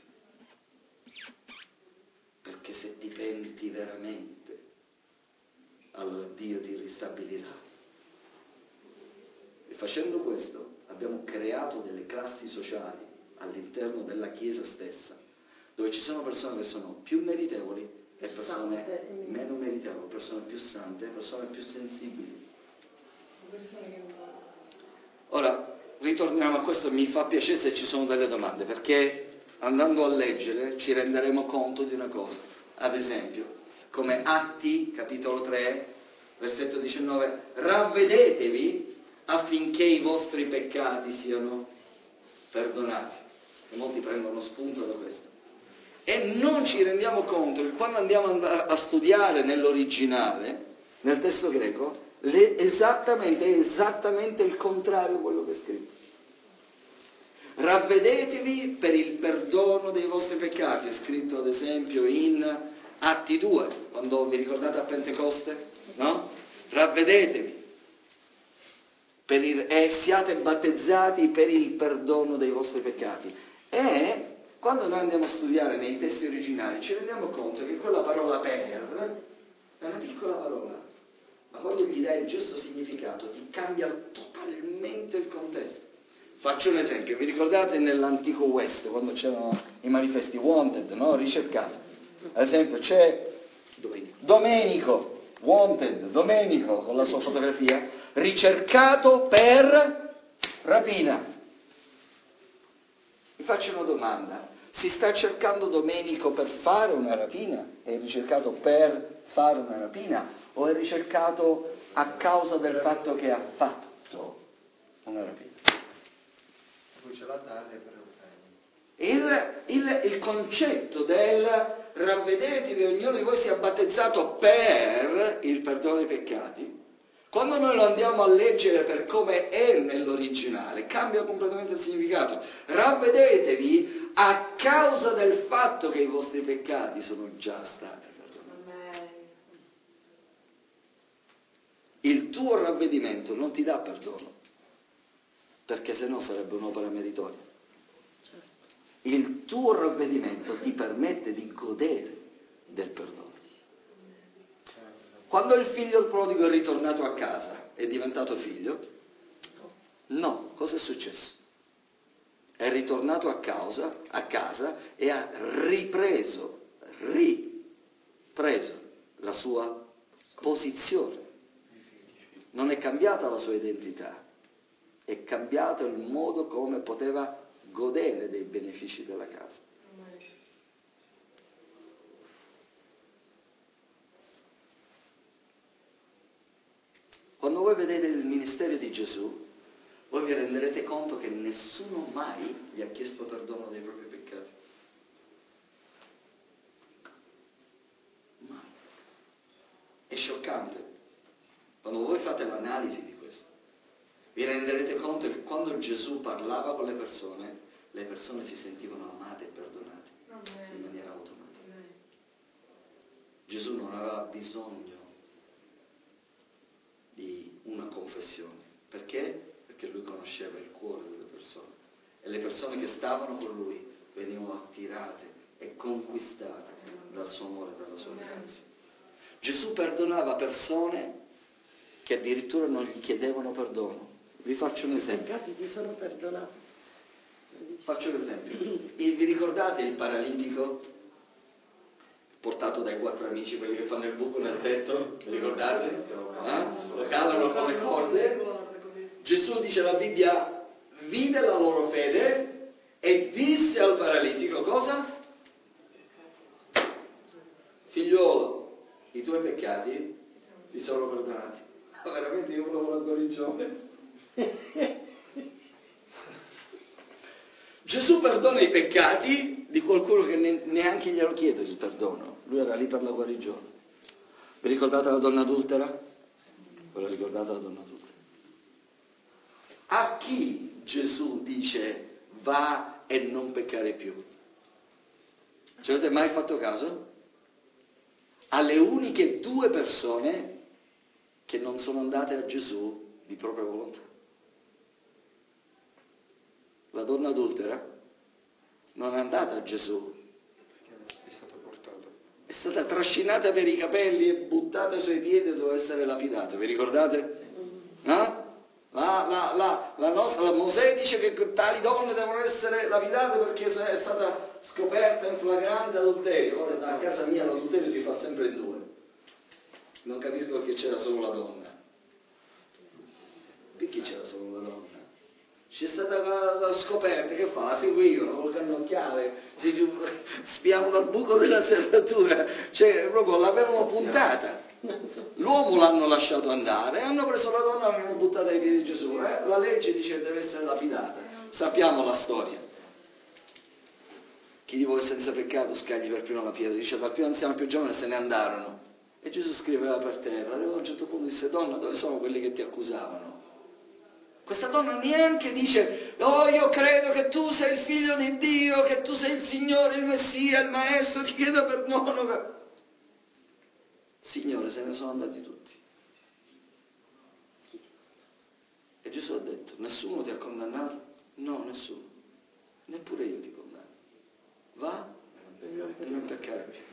Perché se ti penti veramente, allora Dio ti ristabilirà. E facendo questo abbiamo creato delle classi sociali all'interno della Chiesa stessa, dove ci sono persone che sono più meritevoli e persone meno meritevoli, persone più sante e persone più sensibili. Persone che non... Ora, ritorniamo a questo, mi fa piacere se ci sono delle domande, perché andando a leggere ci renderemo conto di una cosa. Ad esempio, come Atti, capitolo tre, versetto diciannove, ravvedetevi affinché i vostri peccati siano perdonati. E molti prendono spunto da questo. E non ci rendiamo conto che quando andiamo a studiare nell'originale, nel testo greco, le, esattamente, è esattamente il contrario di quello che è scritto. Ravvedetevi per il perdono dei vostri peccati, è scritto ad esempio in Atti due, quando vi ricordate a Pentecoste, no? Ravvedetevi per il, e siate battezzati per il perdono dei vostri peccati. E quando noi andiamo a studiare nei testi originali ci rendiamo conto che quella parola per è una piccola parola, ma quando gli dai il giusto significato ti cambia totalmente il contesto. Faccio un esempio, vi ricordate nell'antico West quando c'erano i manifesti wanted, no? Ricercato. Ad esempio c'è Domenico. Domenico, wanted, Domenico con la sua fotografia, ricercato per rapina. Vi faccio una domanda, si sta cercando Domenico per fare una rapina? È ricercato per fare una rapina o è ricercato a causa del fatto che ha fatto una rapina? Ce la taglia per Il, il, il concetto del ravvedetevi, ognuno di voi sia battezzato per il perdono dei peccati, quando noi lo andiamo a leggere per come è nell'originale, cambia completamente il significato. Ravvedetevi a causa del fatto che i vostri peccati sono già stati perdonati. Amen. Il tuo ravvedimento non ti dà perdono, perché sennò sarebbe un'opera meritoria. Il tuo ravvedimento ti permette di godere del perdono. Quando il figlio prodigo è ritornato a casa, è diventato figlio? No, cosa è successo? È ritornato a, causa, a casa e ha ripreso, ripreso la sua posizione. Non è cambiata la sua identità, è cambiato il modo come poteva godere dei benefici della casa. Quando voi vedete il ministero di Gesù, voi vi renderete conto che nessuno mai gli ha chiesto perdono dei propri peccati. Mai. È scioccante. Quando voi fate l'analisi di questo, vi renderete conto che quando Gesù parlava con le persone, le persone si sentivano amate e perdonate in maniera automatica. Gesù non aveva bisogno di una confessione. Perché? Perché lui conosceva il cuore delle persone. E le persone che stavano con lui venivano attirate e conquistate dal suo amore e dalla sua grazia. Gesù perdonava persone che addirittura non gli chiedevano perdono. Vi faccio un I esempio. peccati ti sono perdonati. Faccio un esempio. Il- vi ricordate il paralitico portato dai quattro amici, quelli che fanno il buco nel tetto? Vi ricordate? Eh? Lo calano con le corde. Gesù, dice la Bibbia, vide la loro fede e disse al paralitico cosa? Figliolo, i tuoi peccati ti sono perdonati. Ma veramente io volevo la guarigione. Gesù perdona i peccati di qualcuno che ne- neanche glielo chiede il perdono. Lui era lì per la guarigione. Vi ricordate la donna adultera? Ve la ricordate la donna adultera? A chi Gesù dice va e non peccare più? Ci avete mai fatto caso? Alle uniche due persone che non sono andate a Gesù di propria volontà. La donna adultera non è andata a Gesù, È stato portato. è stata trascinata per i capelli e buttata ai suoi piedi e doveva essere lapidata, vi ricordate? No? La, la, la, la nostra, la Mosè dice che tali donne devono essere lapidate perché è stata scoperta in flagrante adulterio. Ora da casa mia l'adulterio si fa sempre in due. Non capisco perché c'era solo la donna. Perché c'era solo la donna? C'è stata la, la scoperta, che fa? La seguivano col cannocchiale, spiamo dal buco della serratura, cioè proprio l'avevano puntata. L'uomo l'hanno lasciato andare e hanno preso la donna e l'hanno buttata ai piedi di Gesù. Eh? La legge dice che deve essere lapidata. Sappiamo la storia. Chi di voi è senza peccato scagli per primo la pietra. Dice dal più anziano al più giovane se ne andarono. E Gesù scriveva per terra. Arrivò a un certo punto e disse: donna, dove sono quelli che ti accusavano? Questa donna neanche dice: oh, io credo che tu sei il figlio di Dio, che tu sei il Signore, il Messia, il Maestro, ti chiedo perdono. Signore, se ne sono andati tutti. E Gesù ha detto: nessuno ti ha condannato? No, nessuno. Neppure io ti condanno. Va e non peccare più.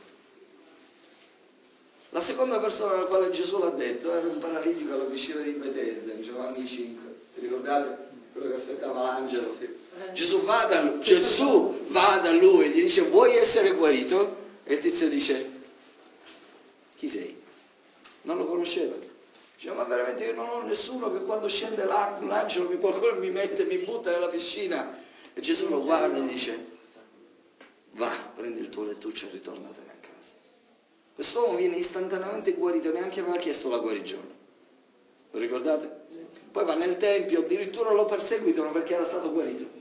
La seconda persona alla quale Gesù l'ha detto era un paralitico alla piscina di Betesda, in Giovanni cinque. Vi ricordate? Quello che aspettava l'angelo. Gesù va da lui, Gesù va da lui e gli dice: vuoi essere guarito? E il tizio dice: chi sei? Non lo conosceva. Dice: ma veramente io non ho nessuno che quando scende l'angelo che qualcuno mi mette e mi butta nella piscina. E Gesù lo guarda e dice: va, prendi il tuo lettuccio e ritornatene a casa. Quest'uomo viene istantaneamente guarito, neanche aveva chiesto la guarigione. Lo ricordate? Poi va nel tempio, addirittura lo perseguitano perché era stato guarito.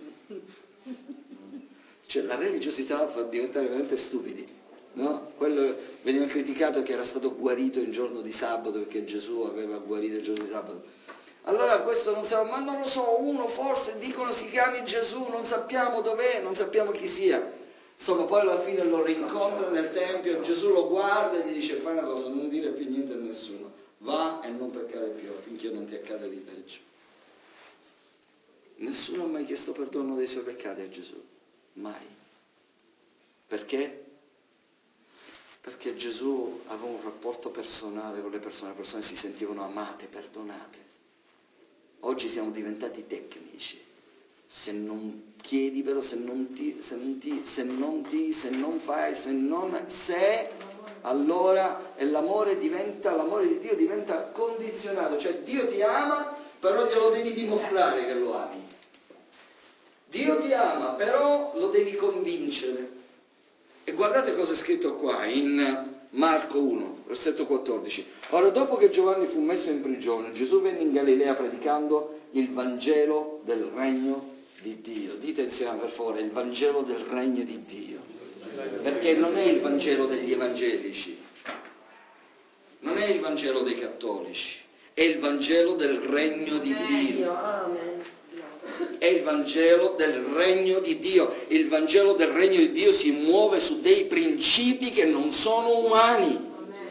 Cioè la religiosità fa diventare veramente stupidi. No? Quello veniva criticato che era stato guarito il giorno di sabato perché Gesù aveva guarito il giorno di sabato. Allora questo non sa, ma non lo so, uno forse dicono si chiami Gesù, non sappiamo dov'è, non sappiamo chi sia. Insomma, poi alla fine lo rincontra nel tempio, Gesù lo guarda e gli dice: fai una cosa, non dire più niente a nessuno, Va e non peccare più affinché non ti accada di peggio. Nessuno ha mai chiesto perdono dei suoi peccati a Gesù, mai. Perché? Perché Gesù aveva un rapporto personale con le persone, le persone si sentivano amate, perdonate. Oggi siamo diventati tecnici. Se non chiedi però, se non ti, se non ti, se non ti, se non fai, se non, se, allora e l'amore diventa, l'amore di Dio diventa condizionato, cioè Dio ti ama, però glielo devi dimostrare che lo ami. Dio ti ama, però lo devi convincere. E guardate cosa è scritto qua in Marco uno, versetto quattordici. Ora, dopo che Giovanni fu messo in prigione, Gesù venne in Galilea predicando il Vangelo del Regno di Dio. Dite insieme per favore, il Vangelo del Regno di Dio. Perché non è il Vangelo degli evangelici, non è il Vangelo dei cattolici, è il Vangelo del Regno di Dio. Amen. È il Vangelo del Regno di Dio. Il Vangelo del Regno di Dio si muove su dei principi che non sono umani.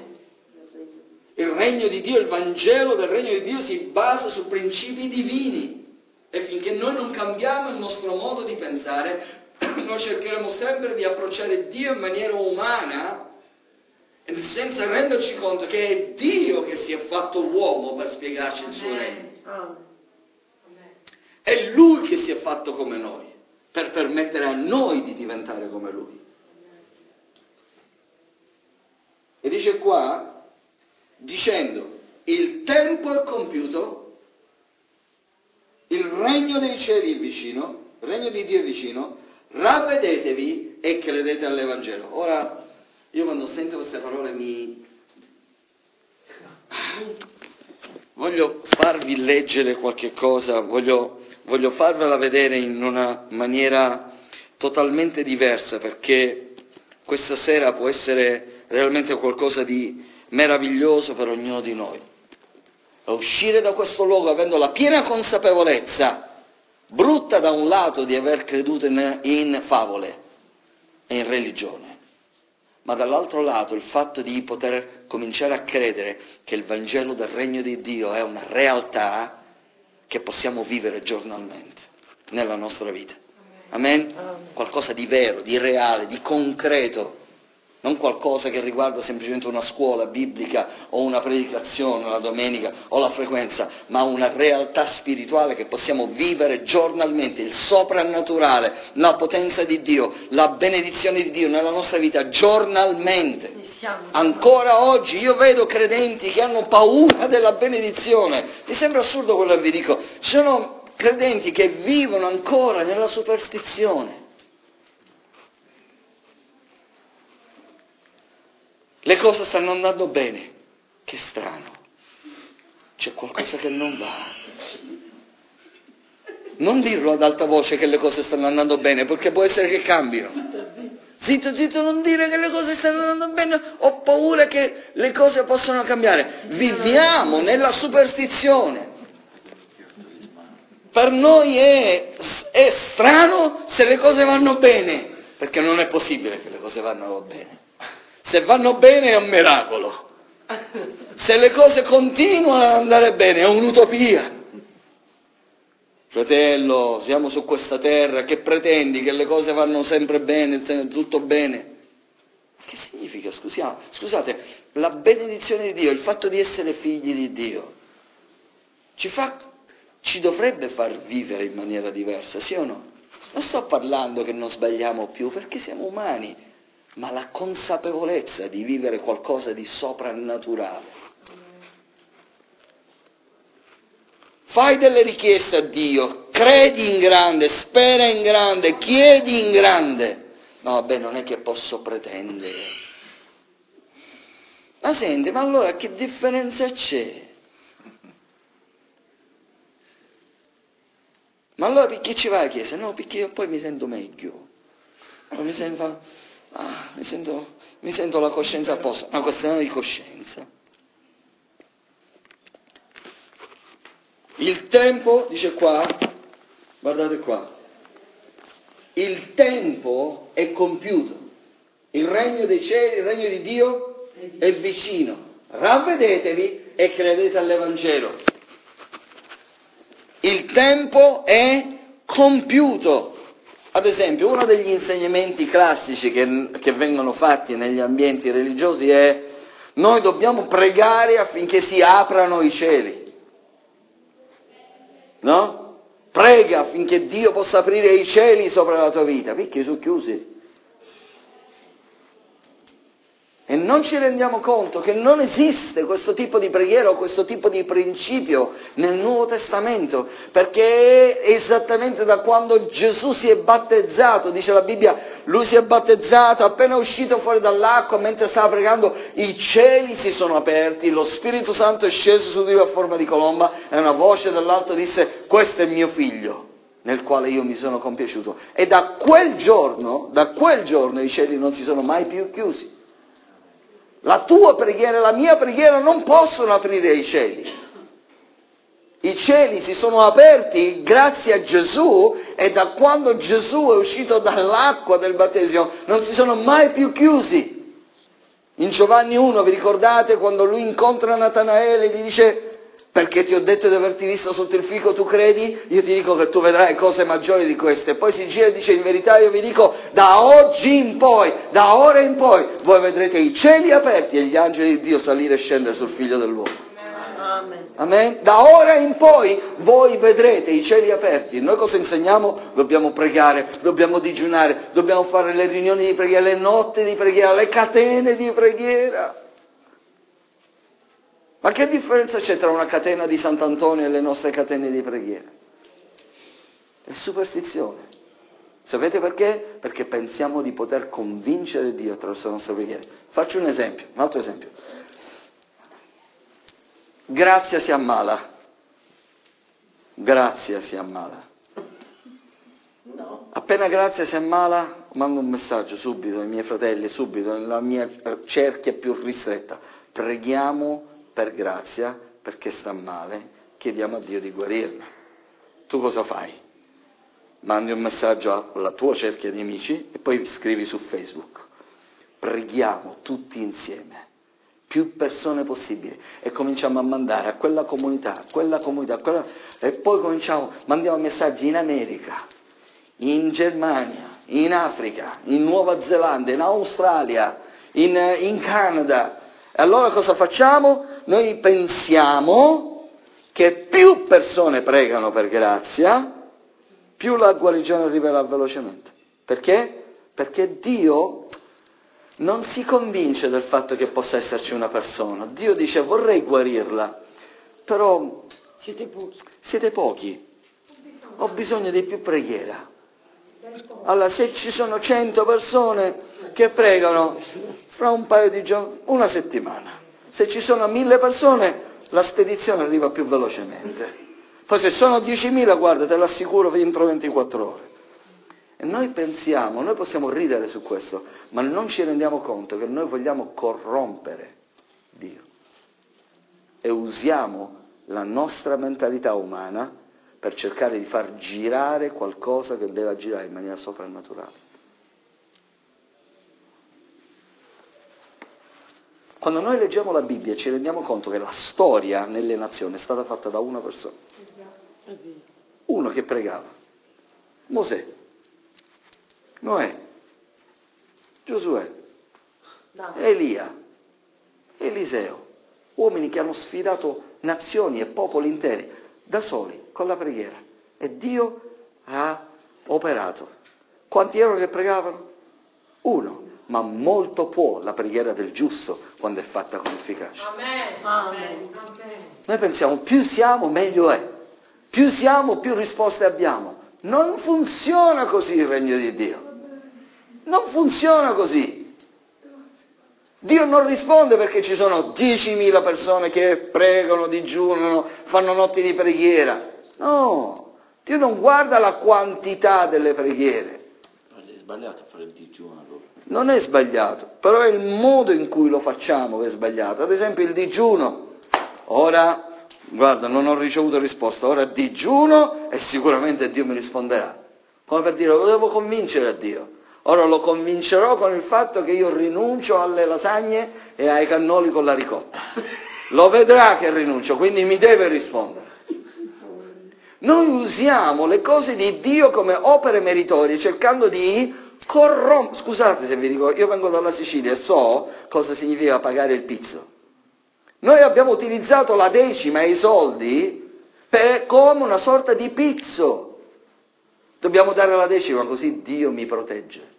Il Regno di Dio, il Vangelo del Regno di Dio si basa su principi divini. E finché noi non cambiamo il nostro modo di pensare, noi cercheremo sempre di approcciare Dio in maniera umana, senza renderci conto che è Dio che si è fatto uomo per spiegarci il suo regno. Amen. È Lui che si è fatto come noi, per permettere a noi di diventare come Lui. E dice qua, dicendo, il tempo è compiuto, il regno dei cieli è vicino, il regno di Dio è vicino, ravvedetevi e credete all'Evangelo. Ora, io quando sento queste parole mi... voglio farvi leggere qualche cosa, voglio... Voglio farvela vedere in una maniera totalmente diversa, perché questa sera può essere realmente qualcosa di meraviglioso per ognuno di noi. A uscire da questo luogo avendo la piena consapevolezza, brutta da un lato di aver creduto in, in favole e in religione, ma dall'altro lato il fatto di poter cominciare a credere che il Vangelo del Regno di Dio è una realtà che possiamo vivere giornalmente nella nostra vita. Amen? Qualcosa di vero, di reale, di concreto, non qualcosa che riguarda semplicemente una scuola biblica o una predicazione la domenica o la frequenza, ma una realtà spirituale che possiamo vivere giornalmente, il soprannaturale, la potenza di Dio, la benedizione di Dio nella nostra vita giornalmente. Ancora oggi io vedo credenti che hanno paura della benedizione. Mi sembra assurdo quello che vi dico. Ci sono credenti che vivono ancora nella superstizione. Le cose stanno andando bene. Che strano. C'è qualcosa che non va. Non dirlo ad alta voce che le cose stanno andando bene, perché può essere che cambino. Zitto, zitto, non dire che le cose stanno andando bene, ho paura che le cose possano cambiare. Viviamo nella superstizione. Per noi è, è strano se le cose vanno bene, perché non è possibile che le cose vadano bene. Se vanno bene è un miracolo. Se le cose continuano ad andare bene è un'utopia. Fratello, siamo su questa terra, che pretendi che le cose vanno sempre bene, tutto bene? Che significa, scusiamo, scusate, la benedizione di Dio, il fatto di essere figli di Dio, ci, fa, ci dovrebbe far vivere in maniera diversa, sì o no? Non sto parlando che non sbagliamo più, perché siamo umani, ma la consapevolezza di vivere qualcosa di soprannaturale. Fai delle richieste a Dio, credi in grande, spera in grande, chiedi in grande. No, vabbè, non è che posso pretendere. Ma senti, ma allora che differenza c'è? Ma allora perché ci vai a chiesa? No, perché io poi mi sento meglio. Mi sento, ah, mi sento, mi sento la coscienza a posto. Una questione di coscienza. Il tempo, dice qua, guardate qua, il tempo è compiuto, il regno dei cieli, il regno di Dio è vicino, ravvedetevi e credete all'Evangelo. Il tempo è compiuto. Ad esempio, uno degli insegnamenti classici che, che vengono fatti negli ambienti religiosi è: noi dobbiamo pregare affinché si aprano i cieli. No? Prega affinché Dio possa aprire i cieli sopra la tua vita. Perché sono chiusi. E non ci rendiamo conto che non esiste questo tipo di preghiera o questo tipo di principio nel Nuovo Testamento, perché esattamente da quando Gesù si è battezzato, dice la Bibbia, lui si è battezzato, appena uscito fuori dall'acqua, mentre stava pregando, i cieli si sono aperti, lo Spirito Santo è sceso su di lui a forma di colomba e una voce dall'alto disse: questo è mio figlio, nel quale io mi sono compiaciuto. E da quel giorno, da quel giorno i cieli non si sono mai più chiusi. La tua preghiera e la mia preghiera non possono aprire i cieli. I cieli si sono aperti grazie a Gesù, e da quando Gesù è uscito dall'acqua del battesimo non si sono mai più chiusi. In Giovanni uno, vi ricordate quando lui incontra Natanaele e gli dice: perché ti ho detto di averti visto sotto il fico, tu credi? Io ti dico che tu vedrai cose maggiori di queste. E poi si gira e dice: in verità io vi dico, da oggi in poi, da ora in poi, voi vedrete i cieli aperti e gli angeli di Dio salire e scendere sul figlio dell'uomo. Amen. Amen? Da ora in poi voi vedrete i cieli aperti. Noi cosa insegniamo? Dobbiamo pregare, dobbiamo digiunare, dobbiamo fare le riunioni di preghiera, le notti di preghiera, le catene di preghiera. Ma che differenza c'è tra una catena di Sant'Antonio e le nostre catene di preghiera? È superstizione. Sapete perché? Perché pensiamo di poter convincere Dio attraverso le nostre preghiere. Faccio un esempio, un altro esempio. Grazia si ammala. Grazia si ammala. No. Appena Grazia si ammala, mando un messaggio subito ai miei fratelli, subito, nella mia cerchia più ristretta. Preghiamo per Grazia, perché sta male, chiediamo a Dio di guarirla. Tu cosa fai? Mandi un messaggio alla tua cerchia di amici e poi scrivi su Facebook: preghiamo tutti insieme, più persone possibili, e cominciamo a mandare a quella comunità, a quella comunità, a quella... e poi cominciamo, mandiamo messaggi in America, in Germania, in Africa, in Nuova Zelanda, in Australia, in, in Canada. E allora cosa facciamo? Noi pensiamo che più persone pregano per grazia, più la guarigione arriverà velocemente. Perché? Perché Dio non si convince del fatto che possa esserci una persona. Dio dice: vorrei guarirla, però Siete pochi. siete pochi, ho bisogno di più preghiera. Allora, se ci sono cento persone che pregano, fra un paio di giorni, una settimana. Se ci sono mille persone, la spedizione arriva più velocemente. Poi se sono diecimila, guarda, te l'assicuro, entro ventiquattro ore. E noi pensiamo, noi possiamo ridere su questo, ma non ci rendiamo conto che noi vogliamo corrompere Dio. E usiamo la nostra mentalità umana per cercare di far girare qualcosa che deve girare in maniera soprannaturale. Quando noi leggiamo la Bibbia ci rendiamo conto che la storia nelle nazioni è stata fatta da una persona. Uno che pregava. Mosè, Noè, Giosuè, Elia, Eliseo. Uomini che hanno sfidato nazioni e popoli interi da soli, con la preghiera. E Dio ha operato. Quanti erano che pregavano? Uno. Ma molto può la preghiera del giusto quando è fatta con efficacia. Amen. Amen. Noi pensiamo, più siamo meglio è, più siamo più risposte abbiamo. Non funziona così il regno di Dio, non funziona così. Dio non risponde perché ci sono diecimila persone che pregano, digiunano, fanno notti di preghiera. No, Dio non guarda la quantità delle preghiere. Non è sbagliato fare il digiuno allora. Non è sbagliato, però è il modo in cui lo facciamo che è sbagliato. Ad esempio il digiuno. Ora, guarda, non ho ricevuto risposta, ora digiuno e sicuramente Dio mi risponderà. Come per dire, lo devo convincere a Dio. Ora lo convincerò con il fatto che io rinuncio alle lasagne e ai cannoli con la ricotta. Lo vedrà che rinuncio, quindi mi deve rispondere. Noi usiamo le cose di Dio come opere meritorie cercando di corrompere. Scusate se vi dico, io vengo dalla Sicilia e so cosa significa pagare il pizzo. Noi abbiamo utilizzato la decima e i soldi per, come una sorta di pizzo. Dobbiamo dare la decima così Dio mi protegge.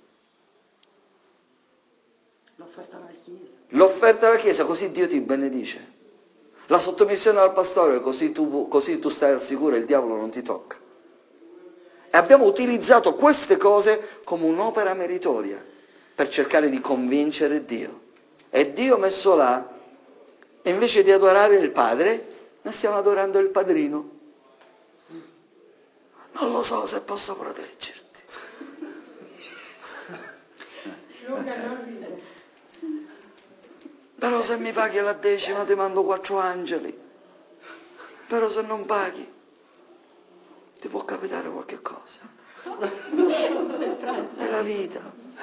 L'offerta alla Chiesa. L'offerta alla Chiesa così Dio ti benedice. La sottomissione al pastore così tu, così tu stai al sicuro e il diavolo non ti tocca. E abbiamo utilizzato queste cose come un'opera meritoria per cercare di convincere Dio. E Dio messo là, invece di adorare il Padre, noi stiamo adorando il Padrino. Non lo so se posso proteggerti. Però se mi paghi la decima ti mando quattro angeli. Però se non paghi ti può capitare qualche cosa. È la vita.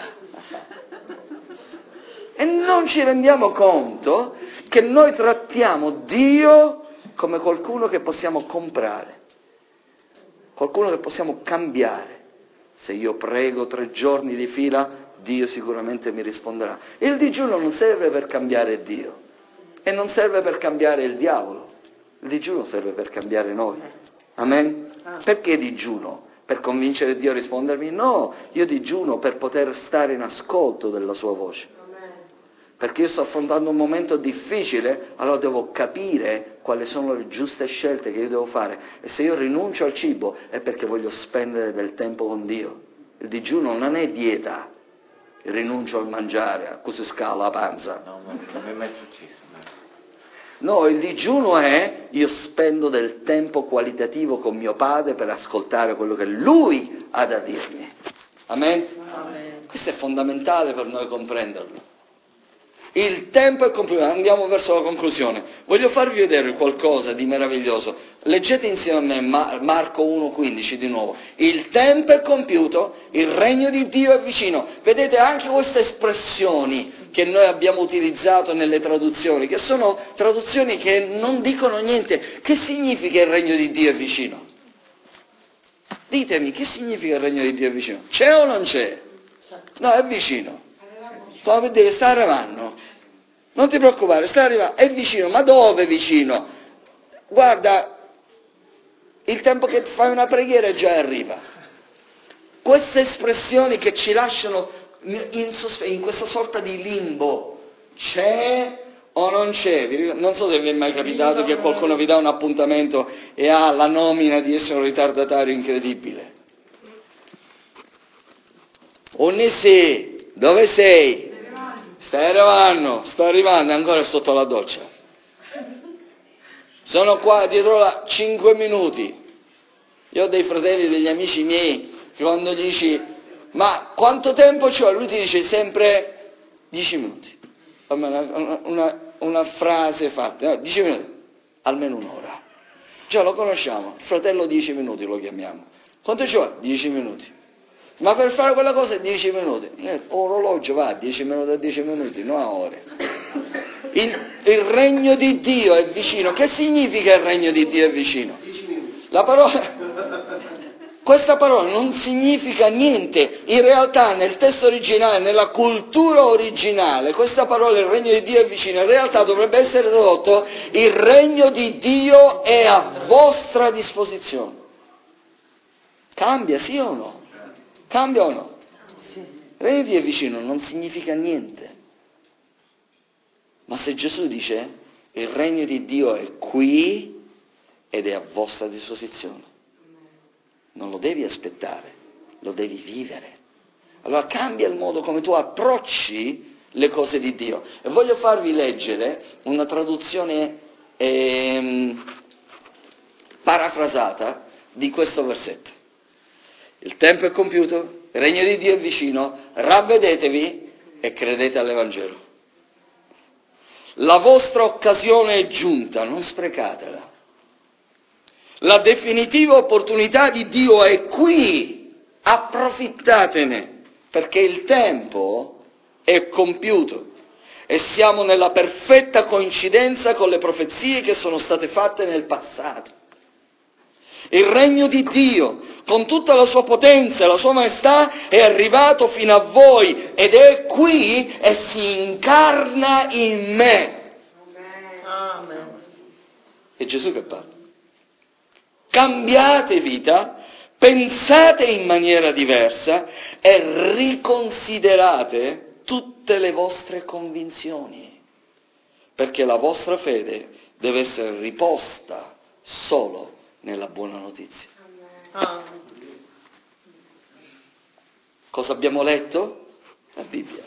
E non ci rendiamo conto che noi trattiamo Dio come qualcuno che possiamo comprare, qualcuno che possiamo cambiare. Se io prego tre giorni di fila, Dio sicuramente mi risponderà. Il digiuno non serve per cambiare Dio e non serve per cambiare il diavolo. Il digiuno serve per cambiare noi. Amen? Perché digiuno? Per convincere Dio a rispondermi? No, io digiuno per poter stare in ascolto della sua voce. Perché io sto affrontando un momento difficile, allora devo capire quali sono le giuste scelte che io devo fare. E se io rinuncio al cibo è perché voglio spendere del tempo con Dio. Il digiuno non è dieta. Rinuncio al mangiare, a così scala la panza. No, ma non mi è mai successo. No, il digiuno è io spendo del tempo qualitativo con mio padre per ascoltare quello che lui ha da dirmi. Amen? Amen. Questo è fondamentale per noi comprenderlo. Il tempo è compiuto, andiamo verso la conclusione. Voglio farvi vedere qualcosa di meraviglioso. Leggete insieme a me Marco uno quindici di nuovo. Il tempo è compiuto, il regno di Dio è vicino. Vedete anche queste espressioni che noi abbiamo utilizzato nelle traduzioni, che sono traduzioni che non dicono niente. Che significa il regno di Dio è vicino? Ditemi, che significa il regno di Dio è vicino? C'è o non c'è? No, è vicino. Come per dire, sta arrivando. Non ti preoccupare, sta arrivando, è vicino. Ma dove vicino? Guarda, il tempo che fai una preghiera già arriva. Queste espressioni che ci lasciano in, sospe- in questa sorta di limbo, c'è o non c'è? Non so se vi è mai capitato che qualcuno vi dà un appuntamento e ha la nomina di essere un ritardatario incredibile. Onesi, dove sei? Stai arrivando, sta arrivando, ancora sotto la doccia. Sono qua dietro la cinque minuti. Io ho dei fratelli, degli amici miei, che quando gli dici, ma quanto tempo c'ho? Lui ti dice sempre dieci minuti. Una, una, una frase fatta, no, dieci minuti, almeno un'ora. Già lo conosciamo, il fratello dieci minuti lo chiamiamo. Quanto c'ho? dieci minuti. Ma per fare quella cosa dieci minuti. L'orologio va a dieci minuti a dieci minuti, non a ore. Il, il regno di Dio è vicino. Che significa il regno di Dio è vicino? La parola, questa parola non significa niente. In realtà nel testo originale, nella cultura originale, questa parola, il regno di Dio è vicino, in realtà dovrebbe essere tradotto: il regno di Dio è a vostra disposizione. Cambia, sì o no? Cambia o no? Sì. Il regno di Dio è vicino non significa niente. Ma se Gesù dice il regno di Dio è qui ed è a vostra disposizione, non lo devi aspettare, lo devi vivere. Allora cambia il modo come tu approcci le cose di Dio. E voglio farvi leggere una traduzione ehm, parafrasata di questo versetto. Il tempo è compiuto, il regno di Dio è vicino, ravvedetevi e credete all'Evangelo. La vostra occasione è giunta, non sprecatela. La definitiva opportunità di Dio è qui, approfittatene, perché il tempo è compiuto. e siamo nella perfetta coincidenza con le profezie che sono state fatte nel passato. Il regno di Dio, con tutta la sua potenza e la sua maestà, è arrivato fino a voi ed è qui e si incarna in me. Amen. È Gesù che parla. Cambiate vita, pensate in maniera diversa e riconsiderate tutte le vostre convinzioni, perché la vostra fede deve essere riposta solo nella buona notizia. Amen. Cosa abbiamo letto? La Bibbia.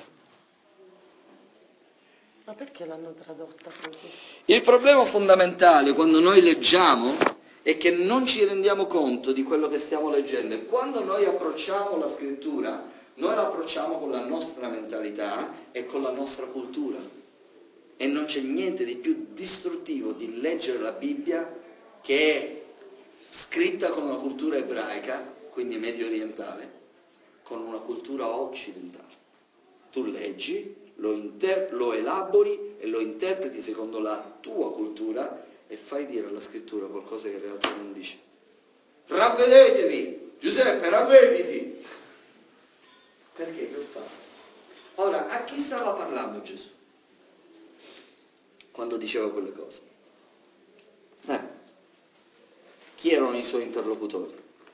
Ma perché l'hanno tradotta così? Il problema fondamentale quando noi leggiamo è che non ci rendiamo conto di quello che stiamo leggendo, e quando noi approcciamo la scrittura, noi la approcciamo con la nostra mentalità e con la nostra cultura, e non c'è niente di più distruttivo di leggere la Bibbia che è scritta con una cultura ebraica, quindi medio orientale, con una cultura occidentale. Tu leggi, lo, inter- lo elabori e lo interpreti secondo la tua cultura e fai dire alla scrittura qualcosa che in realtà non dice. Ravvedetevi! Giuseppe, ravvediti! Perché? Per fare? Ora, a chi stava parlando Gesù quando diceva quelle cose? Eh, chi erano i suoi interlocutori?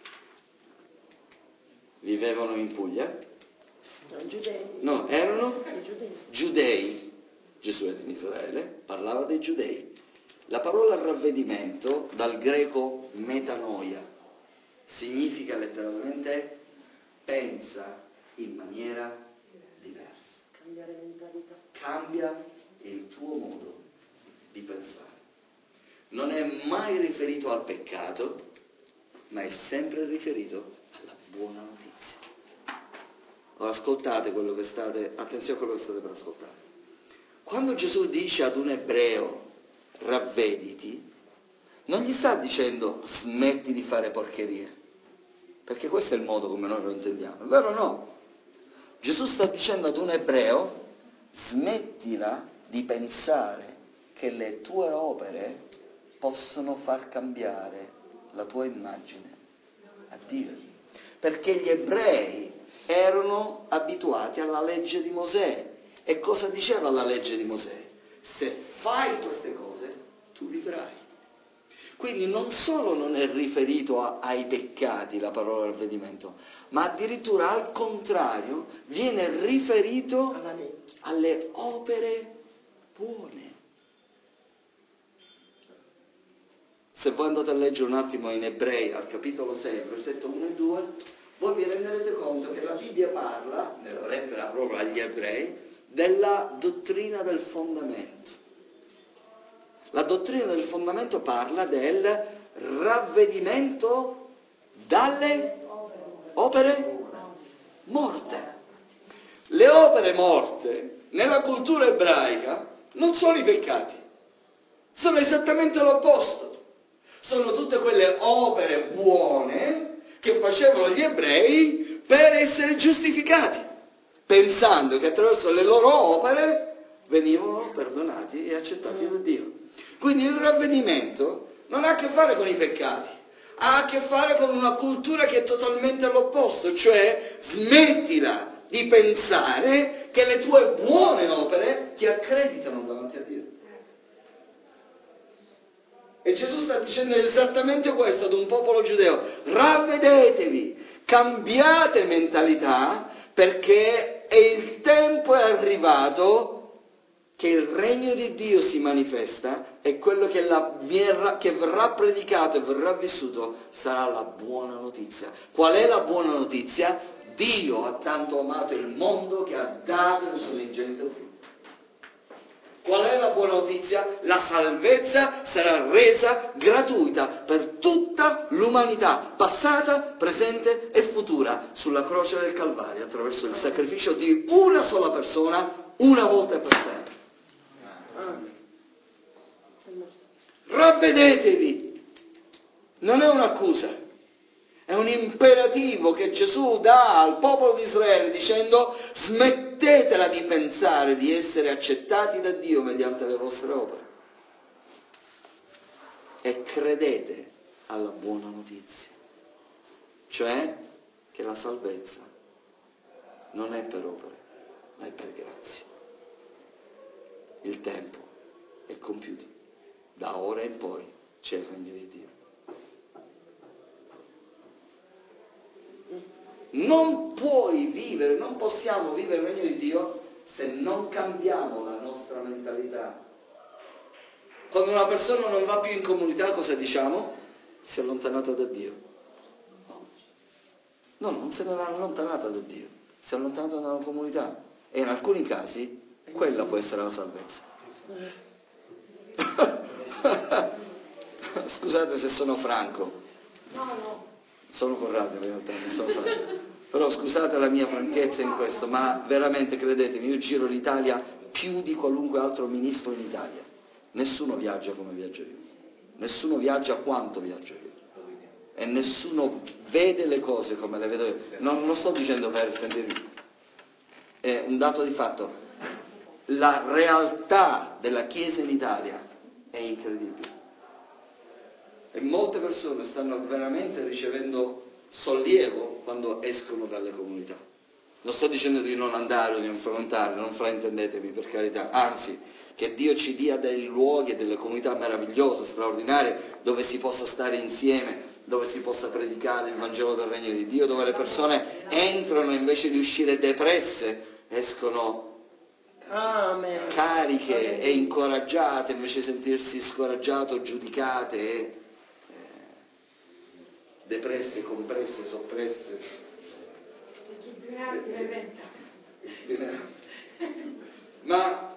Vivevano in Puglia? No, giudei. No, erano I giudei. giudei. Gesù era in Israele, parlava dei giudei. La parola ravvedimento, dal greco metanoia, significa letteralmente pensa in maniera diversa. Cambiare mentalità. Cambia il tuo modo di pensare. Non è mai riferito al peccato, ma è sempre riferito alla buona notizia. Ora ascoltate quello che state, attenzione a quello che state per ascoltare. Quando Gesù dice ad un ebreo ravvediti, non gli sta dicendo smetti di fare porcherie, perché questo è il modo come noi lo intendiamo, è vero o no? Gesù sta dicendo ad un ebreo smettila di pensare che le tue opere possono far cambiare la tua immagine a Dio, perché gli ebrei erano abituati alla legge di Mosè. E cosa diceva la legge di Mosè? Se fai queste cose, tu vivrai. Quindi non solo non è riferito a, ai peccati la parola ravvedimento, ma addirittura al contrario viene riferito Alla legge. alle opere buone. Se voi andate a leggere un attimo in Ebrei al capitolo sei, versetto uno e due, voi vi renderete conto che la Bibbia parla, nella lettera proprio agli Ebrei, della dottrina del fondamento. La dottrina del fondamento parla del ravvedimento dalle opere morte. Le opere morte nella cultura ebraica non sono i peccati, sono esattamente l'opposto. Sono tutte quelle opere buone che facevano gli ebrei per essere giustificati, pensando che attraverso le loro opere venivano perdonati e accettati da Dio. Quindi il ravvedimento non ha a che fare con i peccati, ha a che fare con una cultura che è totalmente l'opposto, cioè smettila di pensare che le tue buone opere ti accreditano davanti a Dio. E Gesù sta dicendo esattamente questo ad un popolo giudeo: ravvedetevi, cambiate mentalità, perché è il tempo è arrivato che il regno di Dio si manifesta e quello che, la, che verrà predicato e verrà vissuto sarà la buona notizia. Qual è la buona notizia? Dio ha tanto amato il mondo che ha dato il suo unigenito figlio. Qual è la buona notizia? La salvezza sarà resa gratuita per tutta l'umanità, passata, presente e futura, sulla croce del Calvario, attraverso il sacrificio di una sola persona, una volta e per sempre. Ravvedetevi! Non è un'accusa, È un imperativo che Gesù dà al popolo di Israele dicendo: smettetela di pensare di essere accettati da Dio mediante le vostre opere e credete alla buona notizia, cioè che la salvezza non è per opere, ma è per grazia. Il tempo è compiuto, da ora in poi c'è il regno di Dio. Non puoi vivere, non possiamo vivere il regno di Dio se non cambiamo la nostra mentalità. Quando una persona non va più in comunità, cosa diciamo? Si è allontanata da Dio. No, non se ne è allontanata da Dio, si è allontanata dalla comunità. E in alcuni casi quella può essere la salvezza. Scusate se sono franco. No, no. Sono Corrado in realtà, non sono franco. Però scusate la mia franchezza in questo, ma veramente credetemi, io giro l'Italia più di qualunque altro ministro in Italia. Nessuno viaggia come viaggio io. Nessuno viaggia quanto viaggio io. E nessuno vede le cose come le vedo io. Non lo sto dicendo per sentirmi. È un dato di fatto. La realtà della Chiesa in Italia è incredibile. E molte persone stanno veramente ricevendo sollievo quando escono dalle comunità. Non sto dicendo di non andare o di non frequentare, non fraintendetemi, per carità, anzi, che Dio ci dia dei luoghi e delle comunità meravigliose, straordinarie, dove si possa stare insieme, dove si possa predicare il Vangelo del Regno di Dio, dove le persone entrano invece di uscire depresse, escono Amen. cariche e incoraggiate invece di sentirsi scoraggiate o giudicate e depresse, compresse, soppresse. Ma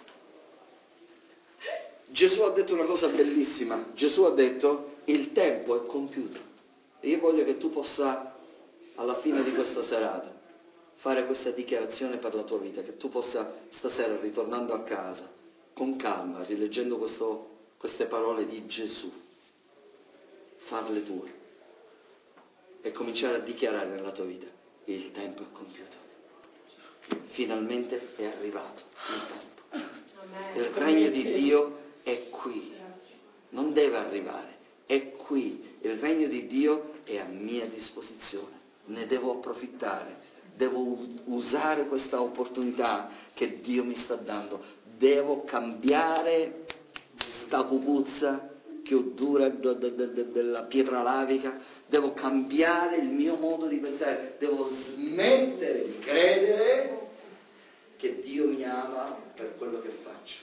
Gesù ha detto una cosa bellissima. Gesù ha detto: il tempo è compiuto. E io voglio che tu possa, alla fine di questa serata, fare questa dichiarazione per la tua vita, che tu possa stasera, ritornando a casa, con calma, rileggendo questo, queste parole di Gesù, farle tue e cominciare a dichiarare nella tua vita: il tempo è compiuto, finalmente è arrivato il tempo, il regno di Dio è qui, non deve arrivare, è qui, il regno di Dio è a mia disposizione, ne devo approfittare, devo usare questa opportunità che Dio mi sta dando, devo cambiare sta cupuzza che dura della pietra lavica, devo cambiare il mio modo di pensare, devo smettere di credere che Dio mi ama per quello che faccio.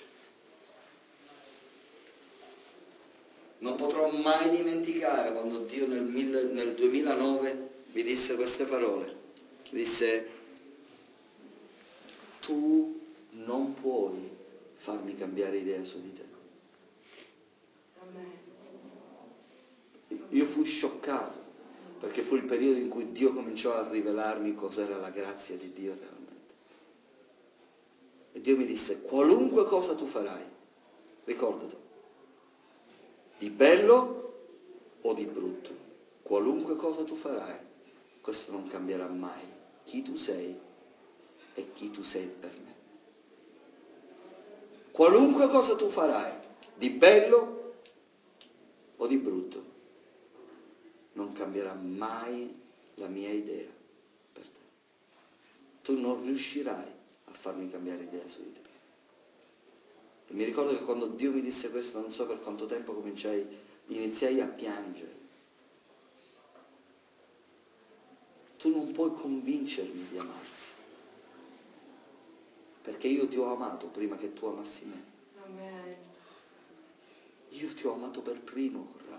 Non potrò mai dimenticare quando Dio nel, mille, nel duemilanove mi disse queste parole, disse: tu non puoi farmi cambiare idea su di te. Io fui scioccato, perché fu il periodo in cui Dio cominciò a rivelarmi cos'era la grazia di Dio realmente. E Dio mi disse: qualunque cosa tu farai, ricordati, di bello o di brutto, qualunque cosa tu farai, questo non cambierà mai chi tu sei e chi tu sei per me. Qualunque cosa tu farai, di bello o di brutto, non cambierà mai la mia idea per te. Tu non riuscirai a farmi cambiare idea su di te. E mi ricordo che quando Dio mi disse questo, non so per quanto tempo, cominciai, iniziai a piangere. Tu non puoi convincermi di amarti, perché io ti ho amato prima che tu amassi me. Amen. Io ti ho amato per primo, Corrado.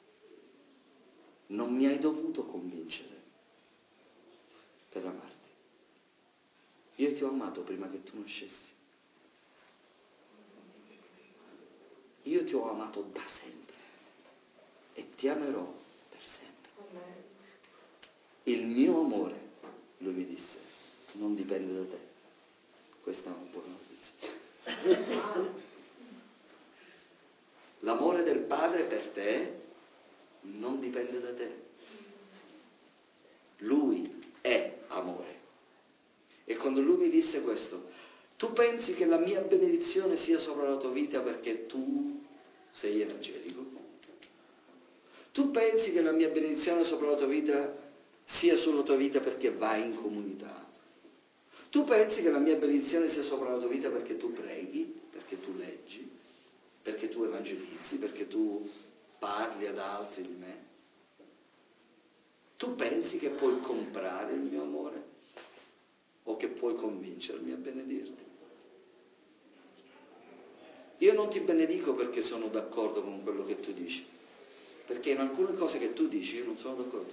Non mi hai dovuto convincere per amarti. Io ti ho amato prima che tu nascessi. Io ti ho amato da sempre e ti amerò per sempre. Il mio amore, lui mi disse, non dipende da te. Questa è una buona notizia. L'amore del Padre per te non dipende da te, Lui è amore. E quando lui mi disse questo, tu pensi che la mia benedizione sia sopra la tua vita perché tu sei evangelico? Tu pensi che la mia benedizione sopra la tua vita sia sulla tua vita perché vai in comunità? Tu pensi che la mia benedizione sia sopra la tua vita perché tu preghi, perché tu leggi, perché tu evangelizzi, perché tu parli ad altri di me? Tu pensi che puoi comprare il mio amore? O che puoi convincermi a benedirti? Io non ti benedico perché sono d'accordo con quello che tu dici, perché in alcune cose che tu dici io non sono d'accordo.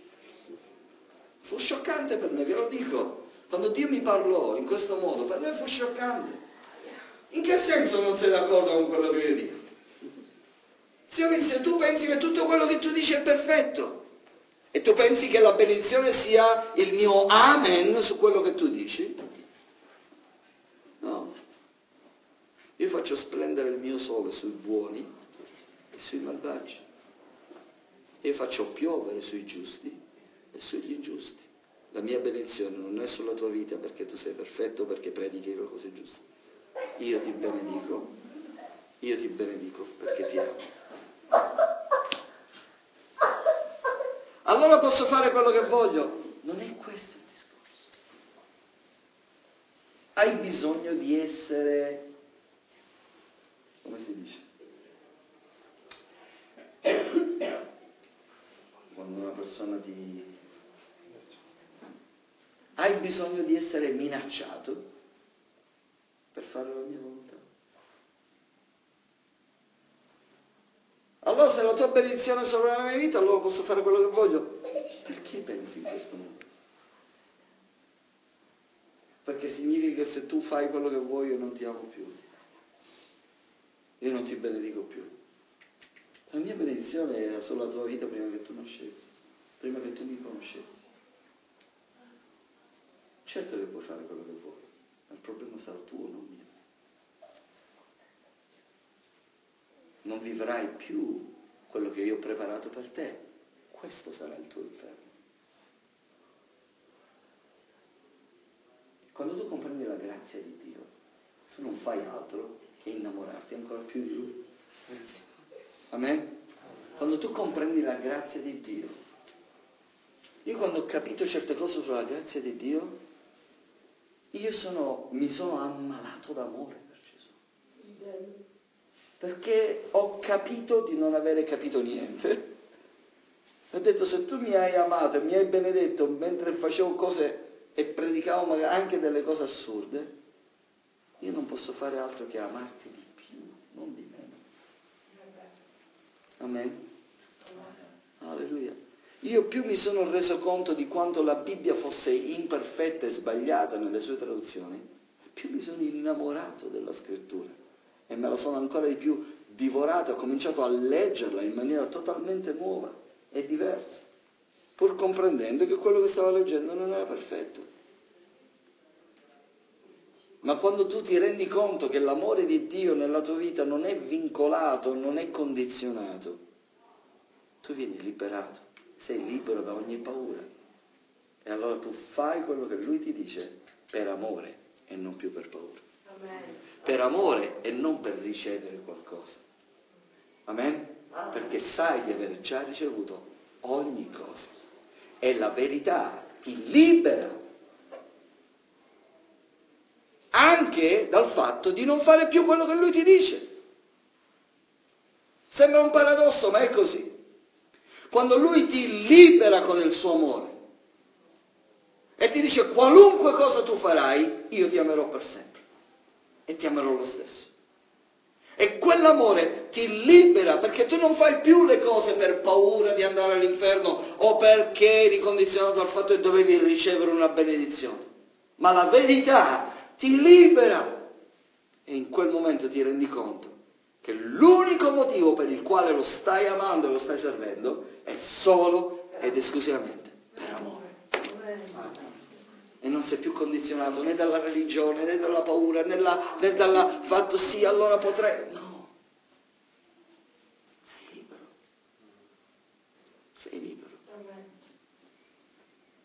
Fu scioccante per me, ve lo dico. Quando Dio mi parlò in questo modo, per me fu scioccante. In che senso non sei d'accordo con quello che io dico? Se io mi dice, tu pensi che tutto quello che tu dici è perfetto e tu pensi che la benedizione sia il mio amen su quello che tu dici? No. Io faccio splendere il mio sole sui buoni e sui malvagi. Io faccio piovere sui giusti e sugli ingiusti. La mia benedizione non è sulla tua vita perché tu sei perfetto, perché predichi le cose giuste. Io ti benedico, io ti benedico perché ti amo. Allora posso fare quello che voglio? Non è questo il discorso. Hai bisogno di essere, come si dice? Quando una persona ti... Hai bisogno di essere minacciato per fare la mia volontà? Allora se la tua benedizione è sopra la mia vita, allora posso fare quello che voglio. Perché pensi in questo modo? Perché significa che se tu fai quello che vuoi io non ti amo più. Io non ti benedico più. La mia benedizione era sulla tua vita prima che tu nascessi, prima che tu mi conoscessi. Certo che puoi fare quello che vuoi, ma il problema sarà tuo, non mio. Non vivrai più quello che io ho preparato per te. Questo sarà il tuo inferno. Quando tu comprendi la grazia di Dio, tu non fai altro che innamorarti ancora più di Lui. Amen? Quando tu comprendi la grazia di Dio, io quando ho capito certe cose sulla grazia di Dio, io sono, mi sono ammalato d'amore per Gesù. Perché ho capito di non avere capito niente. Ho detto, se tu mi hai amato e mi hai benedetto mentre facevo cose e predicavo magari anche delle cose assurde, io non posso fare altro che amarti di più, non di meno. Amen? Alleluia. Io più mi sono reso conto di quanto la Bibbia fosse imperfetta e sbagliata nelle sue traduzioni, più mi sono innamorato della scrittura e me la sono ancora di più divorata, ho cominciato a leggerla in maniera totalmente nuova e diversa, pur comprendendo che quello che stavo leggendo non era perfetto. Ma quando tu ti rendi conto che l'amore di Dio nella tua vita non è vincolato, non è condizionato, tu vieni liberato, sei libero da ogni paura. E allora tu fai quello che Lui ti dice per amore e non più per paura. Amen. Per amore e non per ricevere qualcosa. Amen? Amen? Perché sai di aver già ricevuto ogni cosa. E la verità ti libera anche dal fatto di non fare più quello che Lui ti dice. Sembra un paradosso, ma è così. Quando Lui ti libera con il suo amore e ti dice qualunque cosa tu farai, io ti amerò per sempre e ti amerò lo stesso. E quell'amore ti libera perché tu non fai più le cose per paura di andare all'inferno o perché eri condizionato dal fatto che dovevi ricevere una benedizione. Ma la verità ti libera e in quel momento ti rendi conto che l'unico motivo per il quale lo stai amando e lo stai servendo è solo ed esclusivamente per amore. E non sei più condizionato né dalla religione, né dalla paura, né, la, né dal fatto sì, allora potrei... No. Sei libero. Sei libero.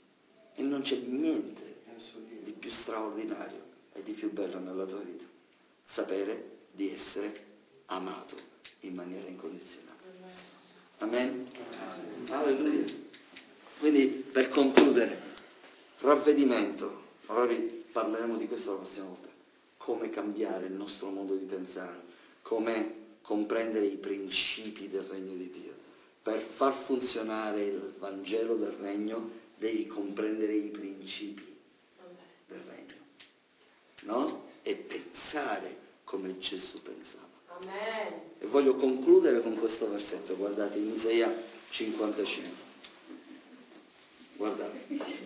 E non c'è niente di più straordinario e di più bello nella tua vita. Sapere di essere amato in maniera incondizionata. Amen? Alleluia. Quindi, per concludere, ravvedimento. Magari parleremo di questo la prossima volta. Come cambiare il nostro modo di pensare, come comprendere i principi del regno di Dio. Per far funzionare il Vangelo del regno devi comprendere i principi del regno, no? E pensare come Gesù pensava. Amen. E voglio concludere con questo versetto, guardate, in Isaia cinquantacinque. Guardate.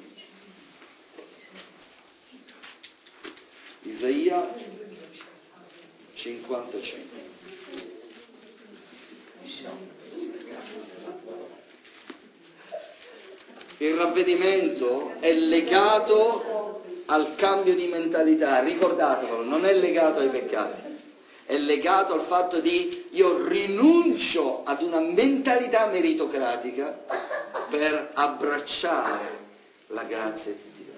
Isaia cinquantacinque. Il ravvedimento è legato al cambio di mentalità, ricordatevelo, non è legato ai peccati, è legato al fatto di io rinuncio ad una mentalità meritocratica per abbracciare la grazia di Dio.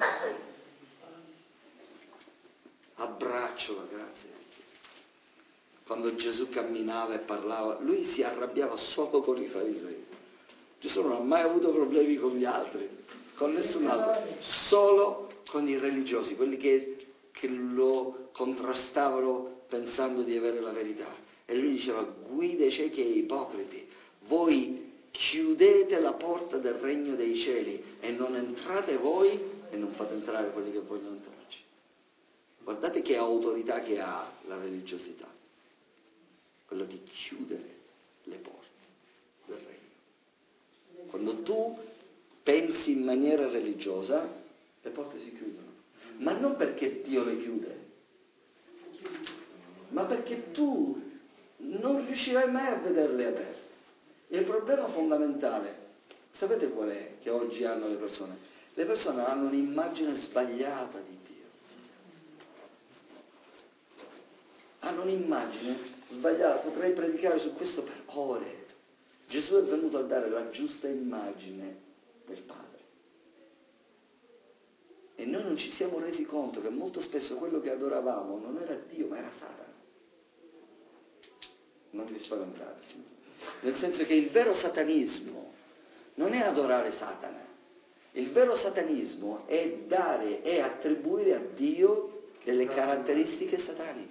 Abbraccio la grazia di Dio. Quando Gesù camminava e parlava, lui si arrabbiava solo con i farisei. Gesù non ha mai avuto problemi con gli altri, con nessun altro, solo con i religiosi, quelli che, che lo contrastavano pensando di avere la verità. E lui diceva: guide ciechi e ipocriti, voi chiudete la porta del regno dei cieli e non entrate voi e non fate entrare quelli che vogliono entrarci. Guardate che autorità che ha la religiosità, quella di chiudere le porte del regno. Quando tu pensi in maniera religiosa, le porte si chiudono, ma non perché Dio le chiude, ma perché tu non riuscirai mai a vederle aperte. Il problema fondamentale, sapete qual è che oggi hanno le persone? Le persone hanno un'immagine sbagliata di Dio. Hanno un'immagine sbagliata, potrei predicare su questo per ore. Gesù è venuto a dare la giusta immagine del Padre. E noi non ci siamo resi conto che molto spesso quello che adoravamo non era Dio, ma era Satana. Non vi spaventate. Nel senso che il vero satanismo non è adorare Satana. Il vero satanismo è dare e attribuire a Dio delle caratteristiche sataniche.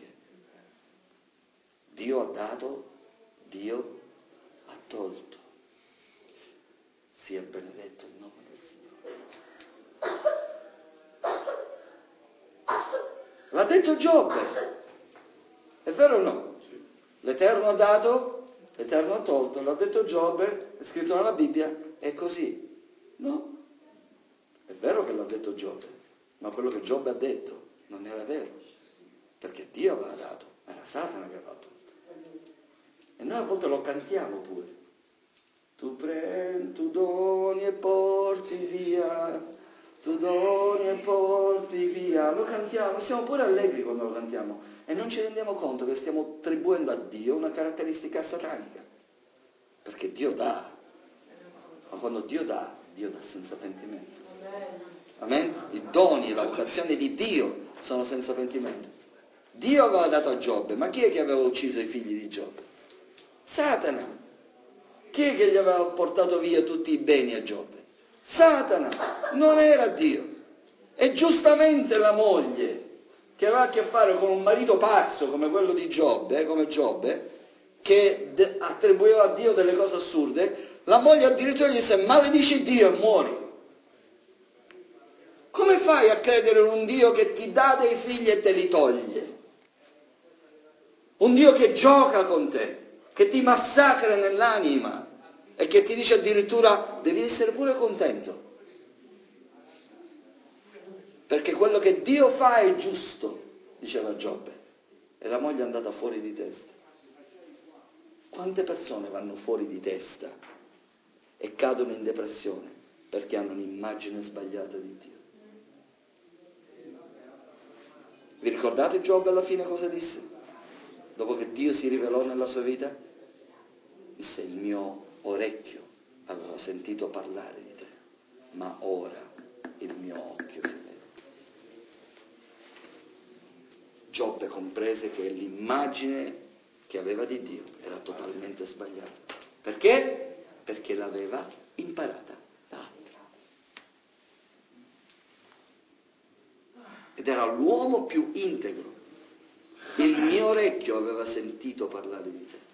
Dio ha dato, Dio ha tolto. Sia benedetto il nome del Signore. L'ha detto Giobbe. È vero o no? L'Eterno ha dato, l'Eterno ha tolto. L'ha detto Giobbe, è scritto nella Bibbia, è così. No? È vero che l'ha detto Giobbe, ma quello che Giobbe ha detto non era vero. Perché Dio aveva dato, era Satana che aveva tolto. E noi a volte lo cantiamo pure. Tu prendi, tu doni e porti via, tu doni e porti via. Lo cantiamo, siamo pure allegri quando lo cantiamo e non ci rendiamo conto che stiamo attribuendo a Dio una caratteristica satanica. Perché Dio dà, ma quando Dio dà, Dio dà senza pentimento. Amen? I doni e la vocazione di Dio sono senza pentimento. Dio aveva dato a Giobbe, ma chi è che aveva ucciso i figli di Giobbe? Satana. Chi è che gli aveva portato via tutti i beni a Giobbe? Satana. Non era Dio. E giustamente la moglie, che aveva a che fare con un marito pazzo come quello di Giobbe, come Giobbe, che de- attribuiva a Dio delle cose assurde, la moglie addirittura gli disse: maledici Dio e muori. Come fai a credere in un Dio che ti dà dei figli e te li toglie? Un Dio che gioca con te, che ti massacra nell'anima e che ti dice addirittura: devi essere pure contento, perché quello che Dio fa è giusto, diceva Giobbe. E la moglie è andata fuori di testa. Quante persone vanno fuori di testa e cadono in depressione perché hanno un'immagine sbagliata di Dio? Vi ricordate Giobbe alla fine cosa disse? Dopo che Dio si rivelò nella sua vita? Disse: il mio orecchio aveva sentito parlare di te, ma ora il mio occhio che vede. Giobbe comprese che l'immagine che aveva di Dio era totalmente sbagliata. Perché? Perché l'aveva imparata da altri. Ed era l'uomo più integro. Il mio orecchio aveva sentito parlare di te.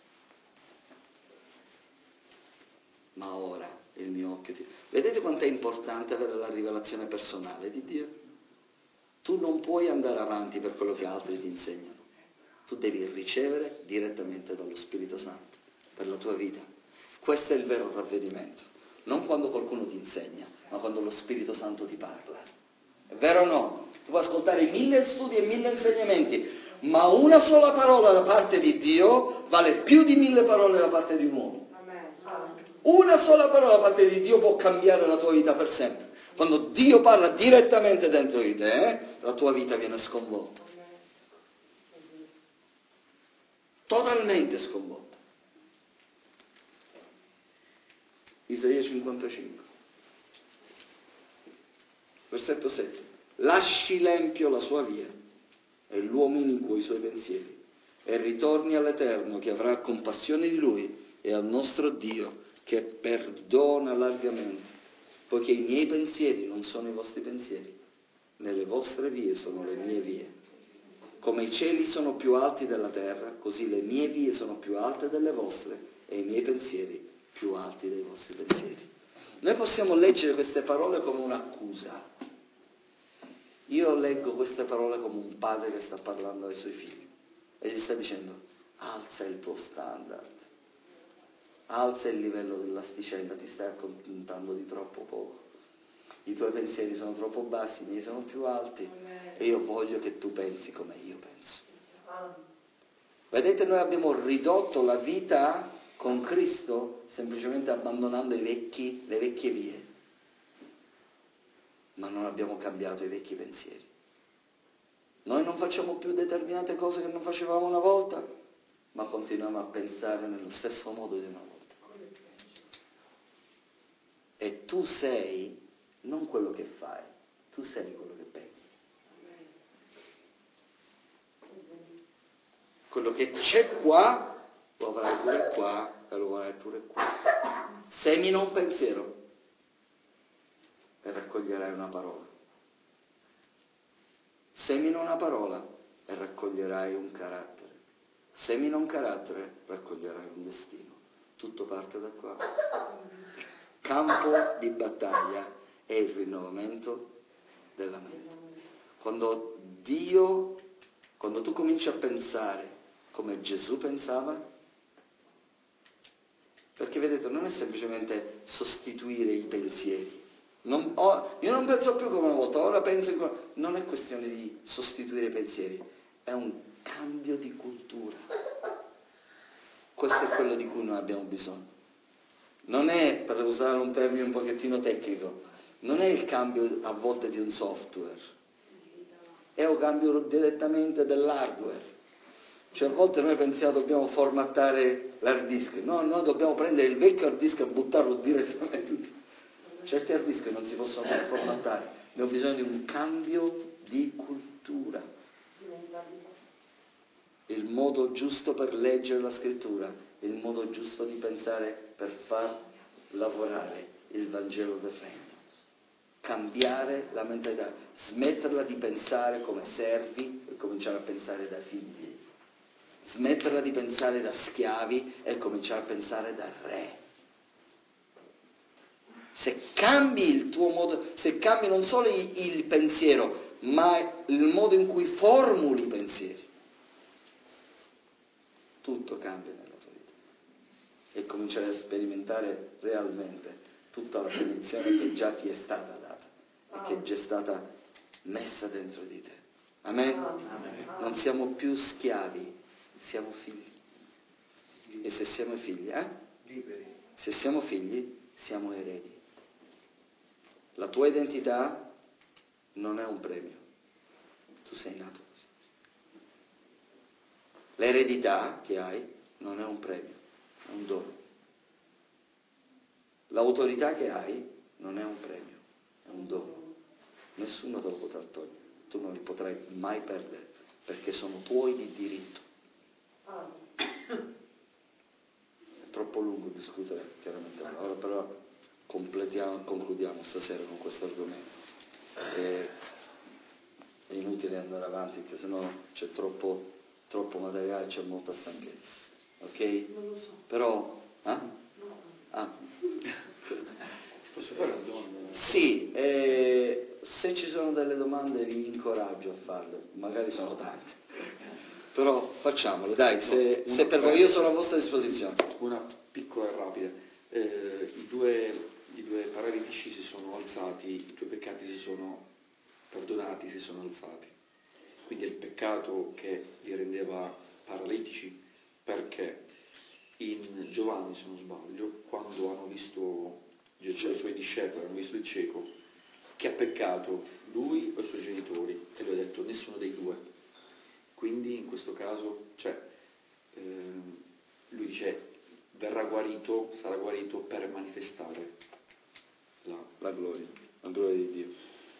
Ma ora il mio occhio ti... Vedete quanto è importante avere la rivelazione personale di Dio? Tu non puoi andare avanti per quello che altri ti insegnano. Tu devi ricevere direttamente dallo Spirito Santo per la tua vita. Questo è il vero ravvedimento. Non quando qualcuno ti insegna, ma quando lo Spirito Santo ti parla. È vero o no? Tu puoi ascoltare mille studi e mille insegnamenti, ma una sola parola da parte di Dio vale più di mille parole da parte di un uomo. Una sola parola da parte di Dio può cambiare la tua vita per sempre. Quando Dio parla direttamente dentro di te, eh, la tua vita viene sconvolta. Totalmente sconvolta. Isaia cinquantacinque. Versetto sette. Lasci l'empio la sua via e l'uomo iniquo i suoi pensieri e ritorni all'Eterno che avrà compassione di lui e al nostro Dio che perdona largamente, poiché i miei pensieri non sono i vostri pensieri, né le vostre vie sono le mie vie. Come i cieli sono più alti della terra, così le mie vie sono più alte delle vostre e i miei pensieri più alti dei vostri pensieri. Noi possiamo leggere queste parole come un'accusa. Io leggo queste parole come un padre che sta parlando ai suoi figli e gli sta dicendo: alza il tuo standard. Alza il livello dell'asticella, ti stai accontentando di troppo poco. I tuoi pensieri sono troppo bassi, i miei sono più alti e io voglio che tu pensi come io penso. Vedete, noi abbiamo ridotto la vita con Cristo semplicemente abbandonando i vecchi, le vecchie vie, ma non abbiamo cambiato i vecchi pensieri. Noi non facciamo più determinate cose che non facevamo una volta, ma continuiamo a pensare nello stesso modo di una volta. E tu sei non quello che fai, tu sei quello che pensi. Quello che c'è qua lo avrai pure qua e lo avrai pure qua. Semina un pensiero e raccoglierai una parola. Semina una parola e raccoglierai un carattere. Semina un carattere, raccoglierai un destino. Tutto parte da qua. Campo di battaglia è il rinnovamento della mente. Quando Dio, quando tu cominci a pensare come Gesù pensava, perché vedete, non è semplicemente sostituire i pensieri. Non, oh, io non penso più come una volta, ora penso in... Non è questione di sostituire i pensieri, è un cambio di cultura. Questo è quello di cui noi abbiamo bisogno. Non è, per usare un termine un pochettino tecnico, non è il cambio a volte di un software, è un cambio direttamente dell'hardware. Cioè a volte noi pensiamo dobbiamo formattare l'hard disk, no, noi dobbiamo prendere il vecchio hard disk e buttarlo direttamente. Certi hard disk non si possono più formattare, abbiamo bisogno di un cambio di cultura. Il modo giusto per leggere la scrittura, il modo giusto di pensare per far lavorare il Vangelo del Regno. Cambiare la mentalità, smetterla di pensare come servi e cominciare a pensare da figli. Smetterla di pensare da schiavi e cominciare a pensare da re. Se cambi il tuo modo, se cambi non solo il pensiero, ma il modo in cui formuli i pensieri, tutto cambia nella tua vita. E cominciare a sperimentare realmente tutta la benedizione che già ti è stata data e che è già stata messa dentro di te. Amen? Amen. Non siamo più schiavi, siamo figli. E se siamo figli, eh? Liberi. Se siamo figli, siamo eredi. La tua identità non è un premio. Tu sei nato così. L'eredità che hai non è un premio, è un dono. L'autorità che hai non è un premio, è un dono. nessuno te lo potrà togliere, tu non li potrai mai perdere, perché sono tuoi di diritto. Ah, È troppo lungo discutere chiaramente, ora però completiamo, concludiamo stasera con questo argomento. È, è inutile andare avanti perché sennò c'è troppo, troppo materiale, c'è molta stanchezza, ok? Non lo so. Però, eh? No. Ah. Posso fare una domanda? Sì, eh, se ci sono delle domande vi incoraggio a farle, magari sono tante, però facciamole, dai, se, se per voi io sono a vostra disposizione. Una piccola e rapida. Eh, i, due, I due paralitici si sono alzati, i tuoi peccati si sono perdonati, si sono alzati. Quindi è il peccato che li rendeva paralitici, perché in Giovanni, se non sbaglio, quando hanno visto Gesù e i suoi discepoli, hanno visto il cieco, che ha peccato, lui o i suoi genitori? E lui ha detto nessuno dei due. Quindi in questo caso, cioè, ehm, lui dice verrà guarito, sarà guarito per manifestare la, La gloria, la gloria di Dio.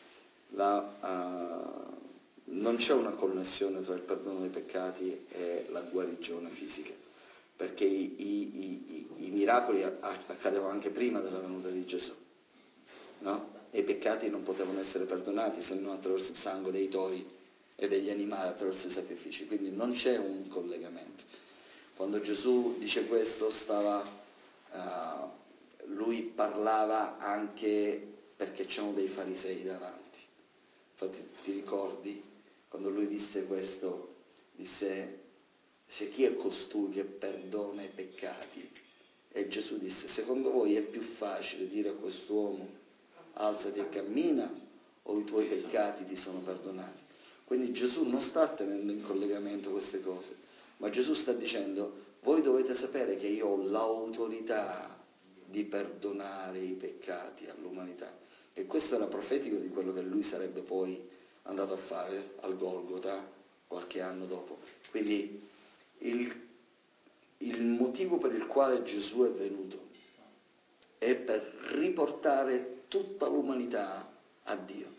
La, uh, non c'è una connessione tra il perdono dei peccati e la guarigione fisica, perché i, i, i, i miracoli accadevano anche prima della venuta di Gesù, no? E i peccati non potevano essere perdonati se non attraverso il sangue dei tori e degli animali, attraverso i sacrifici, quindi non c'è un collegamento. Quando Gesù dice questo, stava, uh, lui parlava anche perché c'erano dei farisei davanti. Infatti ti ricordi, quando lui disse questo, disse, disse chi è costui che perdona i peccati? E Gesù disse, secondo voi è più facile dire a quest'uomo alzati e cammina, o i tuoi peccati ti sono perdonati? Quindi Gesù non sta tenendo in collegamento queste cose, ma Gesù sta dicendo, voi dovete sapere che io ho l'autorità di perdonare i peccati all'umanità. E questo era profetico di quello che lui sarebbe poi andato a fare al Golgota qualche anno dopo. Quindi il, il motivo per il quale Gesù è venuto è per riportare tutta l'umanità a Dio.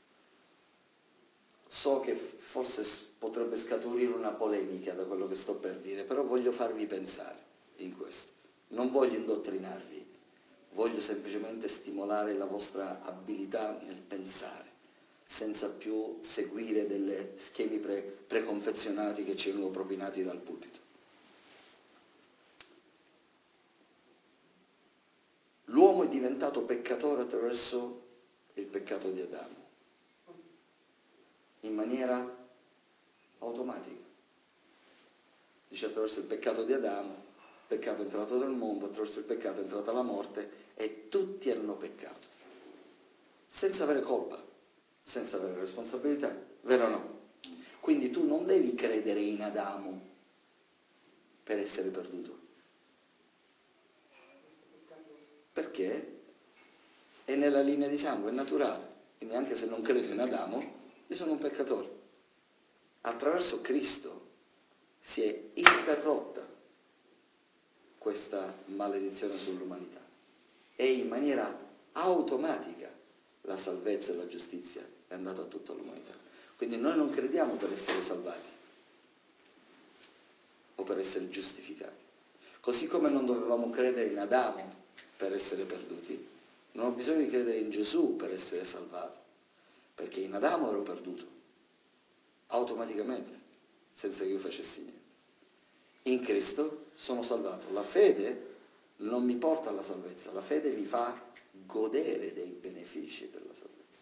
So che forse potrebbe scaturire una polemica da quello che sto per dire, però voglio farvi pensare in questo. Non voglio indottrinarvi, voglio semplicemente stimolare la vostra abilità nel pensare, senza più seguire delle schemi pre- preconfezionati che ci vengono propinati dal pulpito. L'uomo è diventato peccatore attraverso il peccato di Adamo, in maniera automatica. Dice attraverso il peccato di Adamo, il peccato è entrato nel mondo, attraverso il peccato è entrata la morte e tutti hanno peccato, senza avere colpa, senza avere responsabilità, vero o no? Quindi tu non devi credere in Adamo per essere perduto. Perché è nella linea di sangue, è naturale. Quindi anche se non credo in Adamo, io sono un peccatore. Attraverso Cristo si è interrotta questa maledizione sull'umanità e in maniera automatica la salvezza e la giustizia è andata a tutta l'umanità. Quindi noi non crediamo per essere salvati o per essere giustificati. Così come non dovevamo credere in Adamo per essere perduti, non ho bisogno di credere in Gesù per essere salvato, perché in Adamo ero perduto, automaticamente, senza che io facessi niente. In Cristo sono salvato. La fede non mi porta alla salvezza, la fede mi fa godere dei benefici della salvezza.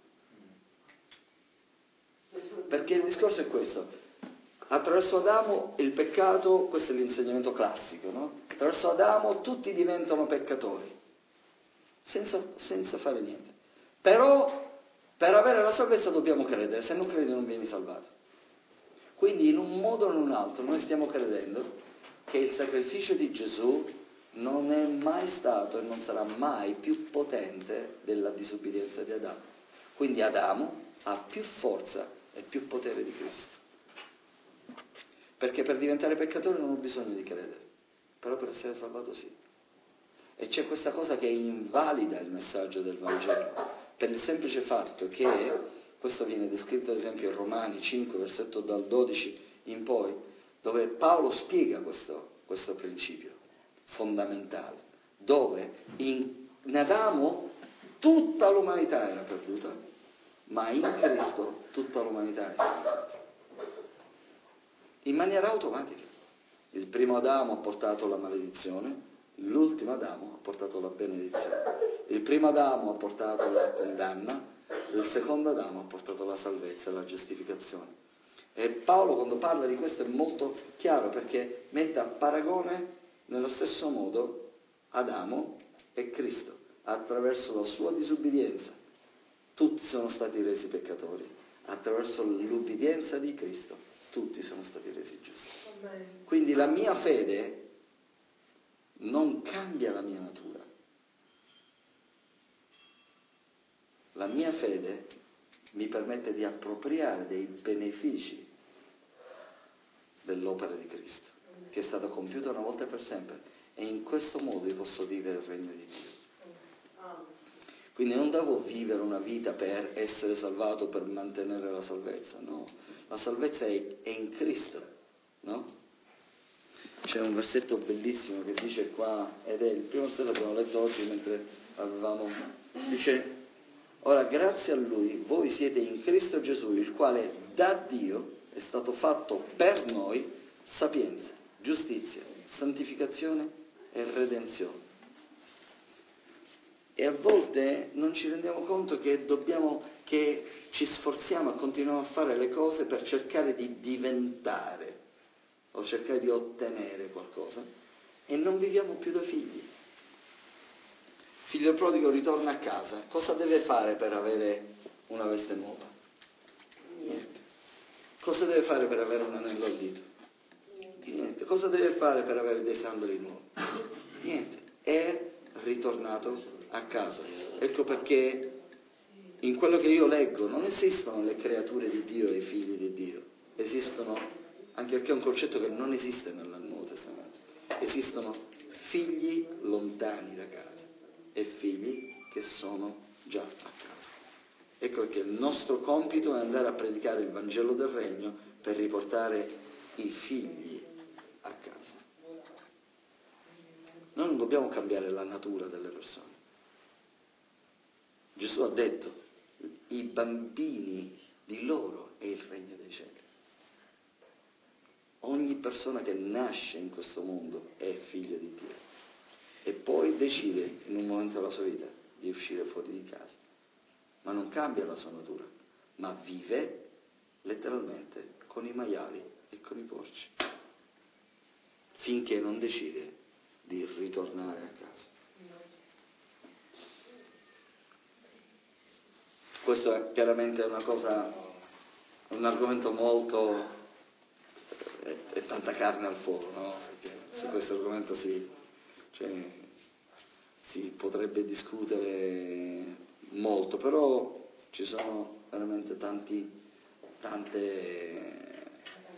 Perché il discorso è questo. Attraverso Adamo il peccato, questo è l'insegnamento classico, no? Attraverso Adamo tutti diventano peccatori, senza, senza fare niente. Però per avere la salvezza dobbiamo credere, se non credi non vieni salvato. Quindi in un modo o in un altro noi stiamo credendo che il sacrificio di Gesù non è mai stato e non sarà mai più potente della disobbedienza di Adamo. Quindi Adamo ha più forza e più potere di Cristo. Perché per diventare peccatore non ho bisogno di credere, però per essere salvato sì. E c'è questa cosa che invalida il messaggio del Vangelo, per il semplice fatto che, questo viene descritto ad esempio in Romani cinque, versetto dal dodici in poi, dove Paolo spiega questo, questo principio fondamentale, dove in, in Adamo tutta l'umanità era perduta, ma in Cristo tutta l'umanità è salvata. In maniera automatica. Il primo Adamo ha portato la maledizione, l'ultimo Adamo ha portato la benedizione. Il primo Adamo ha portato la condanna, il secondo Adamo ha portato la salvezza e la giustificazione. E Paolo quando parla di questo è molto chiaro, perché mette a paragone nello stesso modo Adamo e Cristo. Attraverso la sua disubbidienza tutti sono stati resi peccatori, attraverso l'ubbidienza di Cristo tutti sono stati resi giusti. Quindi la mia fede non cambia la mia natura. La mia fede mi permette di appropriare dei benefici dell'opera di Cristo, che è stata compiuta una volta e per sempre, e in questo modo io posso vivere il regno di Dio. Quindi non devo vivere una vita per essere salvato, per mantenere la salvezza, no. La salvezza è, è in Cristo, no? C'è un versetto bellissimo che dice qua, ed è il primo versetto che abbiamo letto oggi mentre avevamo, dice: ora grazie a Lui voi siete in Cristo Gesù, il quale da Dio è stato fatto per noi sapienza, giustizia, santificazione e redenzione. E a volte non ci rendiamo conto che dobbiamo, che ci sforziamo e continuiamo a fare le cose per cercare di diventare o cercare di ottenere qualcosa e non viviamo più da figli. Figlio prodigo ritorna a casa, cosa deve fare per avere una veste nuova? Niente. Cosa deve fare per avere un anello al dito? Niente. Cosa deve fare per avere dei sandali nuovi? Niente. È ritornato a casa. Ecco perché in quello che io leggo non esistono le creature di Dio e i figli di Dio, esistono, anche perché è un concetto che non esiste nel Nuovo Testamento, esistono figli lontani da casa e figli che sono già a casa. Ecco perché il nostro compito è andare a predicare il Vangelo del Regno per riportare i figli a casa. Noi non dobbiamo cambiare la natura delle persone. Gesù ha detto: i bambini di loro è il regno dei cieli. Ogni persona che nasce in questo mondo è figlio di Dio e poi decide in un momento della sua vita di uscire fuori di casa, ma non cambia la sua natura, ma vive letteralmente con i maiali e con i porci finché non decide di ritornare a casa. Questo è chiaramente una cosa, un argomento molto, è, è tanta carne al fuoco, no? Perché su questo argomento si, cioè, si potrebbe discutere molto, però ci sono veramente tanti, tante,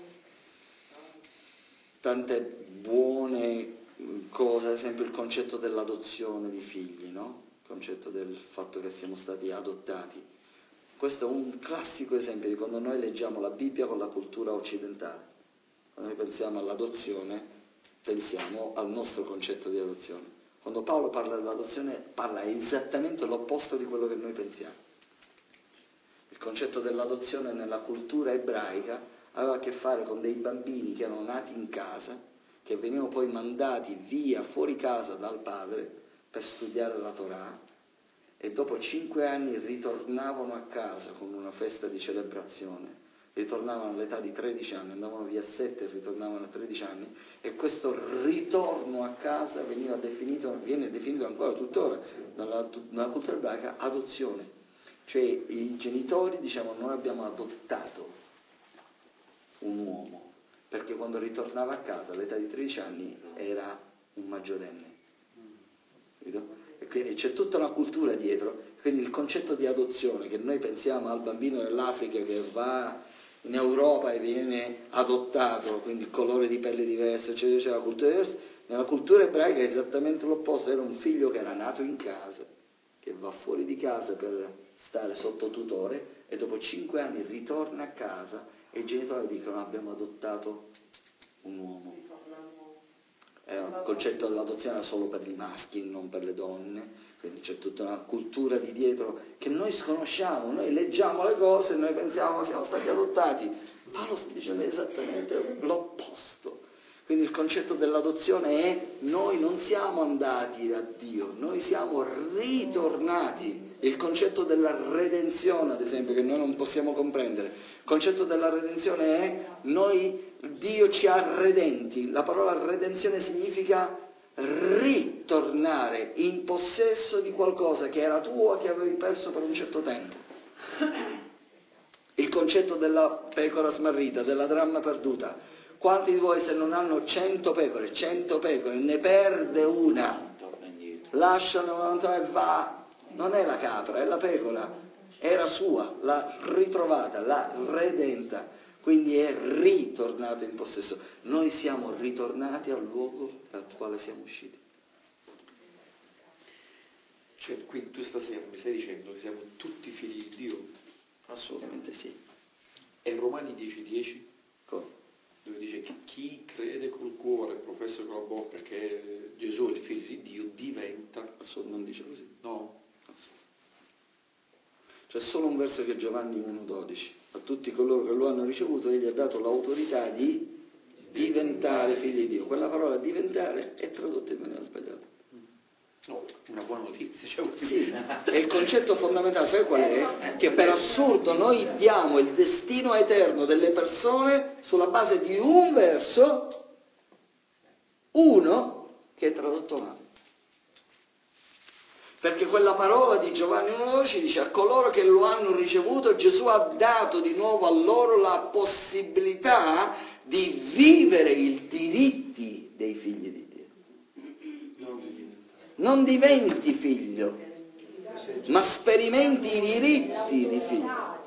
tante buone cose, ad esempio il concetto dell'adozione di figli, no? Il concetto del fatto che siamo stati adottati. Questo è un classico esempio di quando noi leggiamo la Bibbia con la cultura occidentale. Quando noi pensiamo all'adozione, pensiamo al nostro concetto di adozione. Quando Paolo parla dell'adozione, parla esattamente l'opposto di quello che noi pensiamo. Il concetto dell'adozione nella cultura ebraica aveva a che fare con dei bambini che erano nati in casa, che venivano poi mandati via fuori casa dal padre per studiare la Torah, e dopo cinque anni ritornavano a casa con una festa di celebrazione, ritornavano all'età di tredici anni, andavano via a sette e ritornavano a tredici anni, e questo ritorno a casa veniva definito, viene definito ancora tuttora nella, nella cultura ebraica adozione, cioè i genitori dicevano: noi abbiamo adottato un uomo, perché quando ritornava a casa all'età di tredici anni era un maggiorenne, capito? E quindi c'è tutta una cultura dietro, quindi il concetto di adozione, che noi pensiamo al bambino dell'Africa che va in Europa e viene adottato, quindi colore di pelle diverso, eccetera, eccetera, cultura diversa, nella cultura ebraica è esattamente l'opposto, era un figlio che era nato in casa, che va fuori di casa per stare sotto tutore e dopo cinque anni ritorna a casa e i genitori dicono abbiamo adottato un uomo. È un concetto dell'adozione solo per i maschi, non per le donne, quindi c'è tutta una cultura di dietro che noi sconosciamo, noi leggiamo le cose e noi pensiamo siamo stati adottati. Paolo sta dicendo esattamente l'opposto. Quindi il concetto dell'adozione è noi non siamo andati da Dio, noi siamo ritornati. Il concetto della redenzione, ad esempio, che noi non possiamo comprendere. Il concetto della redenzione è noi, Dio ci ha redenti. La parola redenzione significa ritornare in possesso di qualcosa che era tuo, che avevi perso per un certo tempo. Il concetto della pecora smarrita, della dramma perduta. Quanti di voi se non hanno cento pecore, cento pecore, ne perde una, lasciano e va? Non è la capra, è la pecora, era sua, l'ha ritrovata, l'ha redenta, quindi è ritornato in possesso. Noi siamo ritornati al luogo dal quale siamo usciti. Cioè, quindi tu stasera mi stai dicendo che siamo tutti figli di Dio? Assolutamente sì. E Romani dieci dieci? Come? Dove dice che chi crede col cuore e professa con la bocca che Gesù è il figlio di Dio diventa... Non dice così. No. C'è solo un verso che è Giovanni uno dodici. A tutti coloro che lo hanno ricevuto egli ha dato l'autorità di diventare figli di Dio. Quella parola diventare è tradotta in maniera sbagliata. No, una buona notizia. Cioè... Sì, e il concetto fondamentale, sai qual è? Che per assurdo noi diamo il destino eterno delle persone sulla base di un verso, uno, che è tradotto male. Perché quella parola di Giovanni uno dodici dice a coloro che lo hanno ricevuto Gesù ha dato di nuovo a loro la possibilità di vivere i diritti dei figli di Dio. Non diventi figlio, ma sperimenti i diritti di figlio.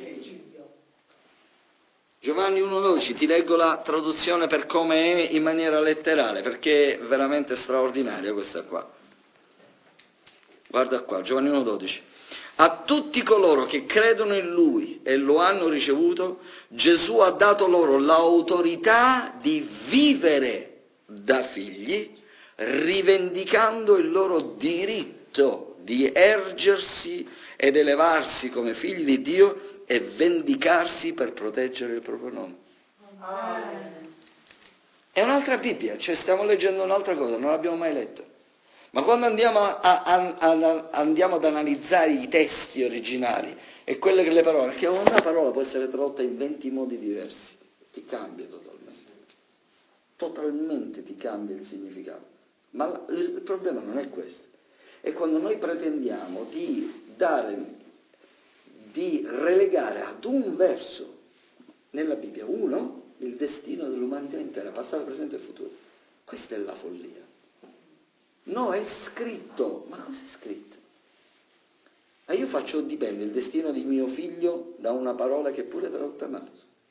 Giovanni uno dodici, ti leggo la traduzione per come è in maniera letterale, perché è veramente straordinaria questa qua. Guarda qua, Giovanni uno dodici. A tutti coloro che credono in Lui e lo hanno ricevuto, Gesù ha dato loro l'autorità di vivere da figli, rivendicando il loro diritto di ergersi ed elevarsi come figli di Dio e vendicarsi per proteggere il proprio nome. Amen. È un'altra Bibbia, cioè stiamo leggendo un'altra cosa, non l'abbiamo mai letto. Ma quando andiamo, a, a, a, andiamo ad analizzare i testi originali e quelle che le parole, perché una parola può essere tradotta in venti modi diversi, ti cambia totalmente. Totalmente ti cambia il significato. Ma la, il problema non è questo. È quando noi pretendiamo di dare, di relegare ad un verso nella Bibbia, uno, il destino dell'umanità intera, passato, presente e futuro. Questa è la follia. No, è scritto. Ma cos'è scritto? Ma io faccio dipende il destino di mio figlio da una parola che è pure tradotta male.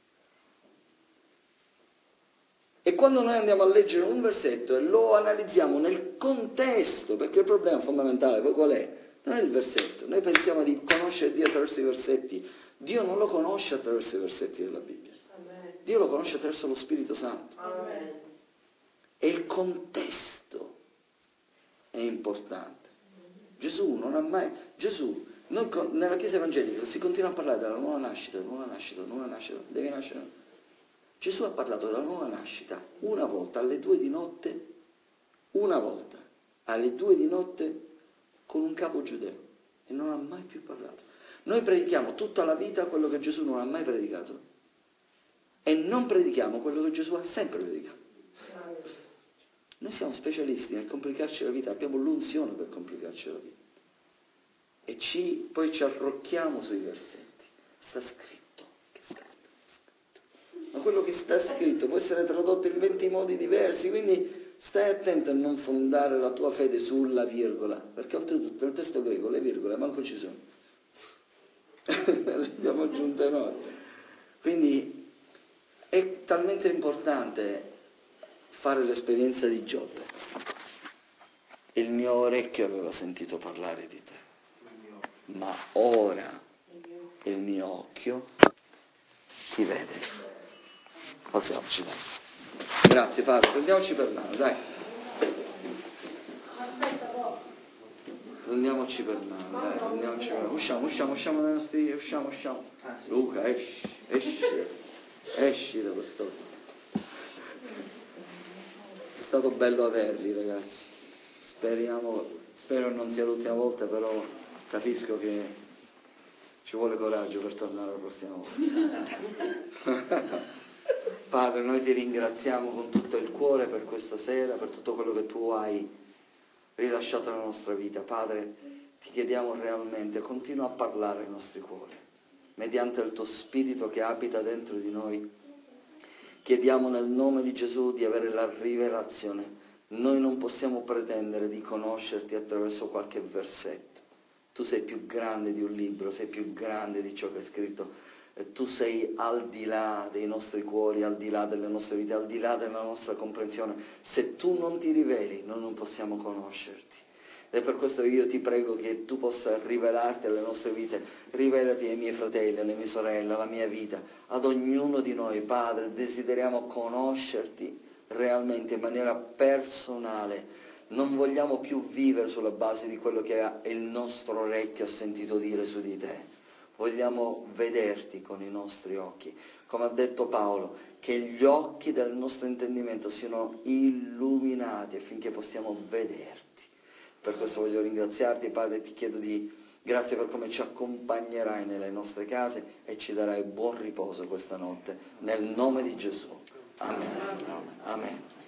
E quando noi andiamo a leggere un versetto e lo analizziamo nel contesto, perché il problema fondamentale poi qual è? Non è il versetto. Noi pensiamo di conoscere Dio attraverso i versetti. Dio non lo conosce attraverso i versetti della Bibbia. Dio lo conosce attraverso lo Spirito Santo. E il contesto è importante. Gesù non ha mai... Gesù, noi nella Chiesa evangelica si continua a parlare della nuova nascita, nuova nascita, nuova nascita, devi nascere. Gesù ha parlato della nuova nascita una volta alle due di notte, una volta alle due di notte con un capo giudeo e non ha mai più parlato. Noi predichiamo tutta la vita quello che Gesù non ha mai predicato e non predichiamo quello che Gesù ha sempre predicato. Noi siamo specialisti nel complicarci la vita, abbiamo l'unzione per complicarci la vita. E ci, poi ci arrocchiamo sui versetti. Sta scritto, che sta scritto. Ma quello che sta scritto può essere tradotto in venti modi diversi, quindi stai attento a non fondare la tua fede sulla virgola, perché oltretutto nel testo greco le virgole manco ci sono. Le abbiamo aggiunte noi. Quindi è talmente importante fare l'esperienza di Giobbe. Il mio orecchio aveva sentito parlare di te, ma ora il mio occhio ti vede. Alziamoci, dai. Grazie Padre, prendiamoci per mano, dai. Prendiamoci per mano, dai, prendiamoci per mano. Usciamo, usciamo, usciamo dai nostri... Usciamo, usciamo. Luca, esci, esci, esci da questo... È stato bello averli, ragazzi. Speriamo, spero non sia l'ultima volta, però capisco che ci vuole coraggio per tornare la prossima volta. Padre, noi ti ringraziamo con tutto il cuore per questa sera, per tutto quello che tu hai rilasciato nella nostra vita. Padre, ti chiediamo realmente, continua a parlare ai nostri cuori, mediante il tuo Spirito che abita dentro di noi. Chiediamo nel nome di Gesù di avere la rivelazione. Noi non possiamo pretendere di conoscerti attraverso qualche versetto. Tu sei più grande di un libro, sei più grande di ciò che è scritto. E tu sei al di là dei nostri cuori, al di là delle nostre vite, al di là della nostra comprensione. Se tu non ti riveli, noi non possiamo conoscerti. Ed è per questo che io ti prego che tu possa rivelarti alle nostre vite, rivelati ai miei fratelli, alle mie sorelle, alla mia vita, ad ognuno di noi. Padre, desideriamo conoscerti realmente in maniera personale. Non vogliamo più vivere sulla base di quello che il nostro orecchio ha sentito dire su di te. Vogliamo vederti con i nostri occhi. Come ha detto Paolo, che gli occhi del nostro intendimento siano illuminati affinché possiamo vederti. Per questo voglio ringraziarti, Padre, ti chiedo di grazie per come ci accompagnerai nelle nostre case e ci darai buon riposo questa notte. Nel nome di Gesù. Amen. Amen. Amen.